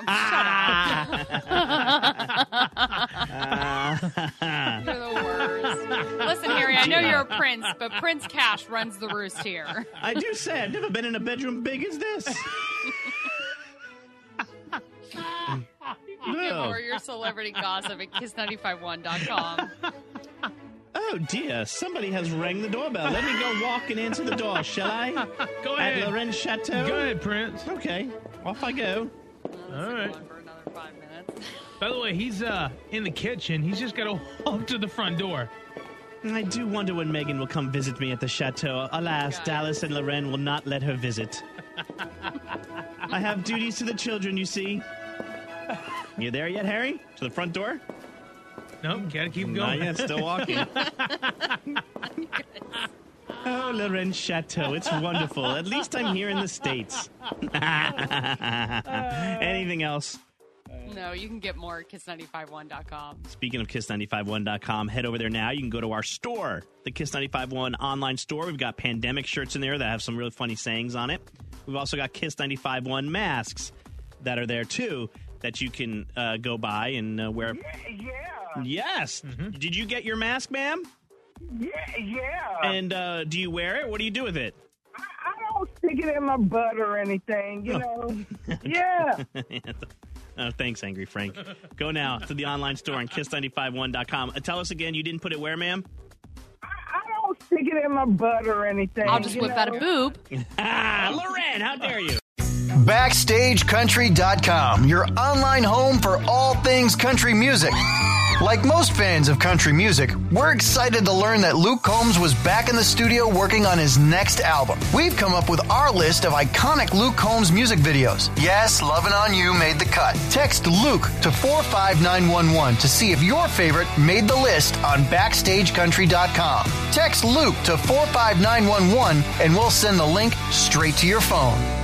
You're the worst. Listen, Harry, I know you're a prince, but Prince Cash runs the roost here. I do say I've never been in a bedroom big as this. You can get more of your celebrity gossip at kiss nine five one dot com. Oh, dear. Somebody has rang the doorbell. Let me go walk and answer the door, shall I? Go ahead. At Loren's Chateau? Go ahead, Prince. Okay. Off I go. All right. For another five minutes. By the way, he's uh in the kitchen. He's just got to walk to the front door. I do wonder when Megan will come visit me at the chateau. Alas, Dallas and Loren will not let her visit. I have duties to the children, you see. You there yet, Harry? To the front door? Nope, gotta keep going. Not yet, still walking. Oh, Loren Chateau, it's wonderful. At least I'm here in the States. Anything else? No, you can get more at kiss nine five one dot com. Speaking of kiss nine five one dot com, head over there now. You can go to our store, the Kiss nine five one online store. We've got pandemic shirts in there that have some really funny sayings on it. We've also got Kiss nine five one masks that are there, too, that you can uh, go buy and uh, wear. Yeah, yeah. Yes. Mm-hmm. Did you get your mask, ma'am? Yeah, yeah. And uh, do you wear it? What do you do with it? I, I don't stick it in my butt or anything, you know. Yeah. Oh, thanks, Angry Frank. Go now to the online store on kiss nine five one dot com. Uh, tell us again, you didn't put it where, ma'am? I, I don't stick it in my butt or anything. I'll just whip know? out a boob. Ah, Loren, how dare you? Backstage Country dot com, your online home for all things country music. Like most fans of country music, we're excited to learn that Luke Combs was back in the studio working on his next album. We've come up with our list of iconic Luke Combs music videos. Yes, Lovin' On You made the cut. Text Luke to four five nine one one to see if your favorite made the list on Backstage Country dot com. Text Luke to four five nine one one and we'll send the link straight to your phone.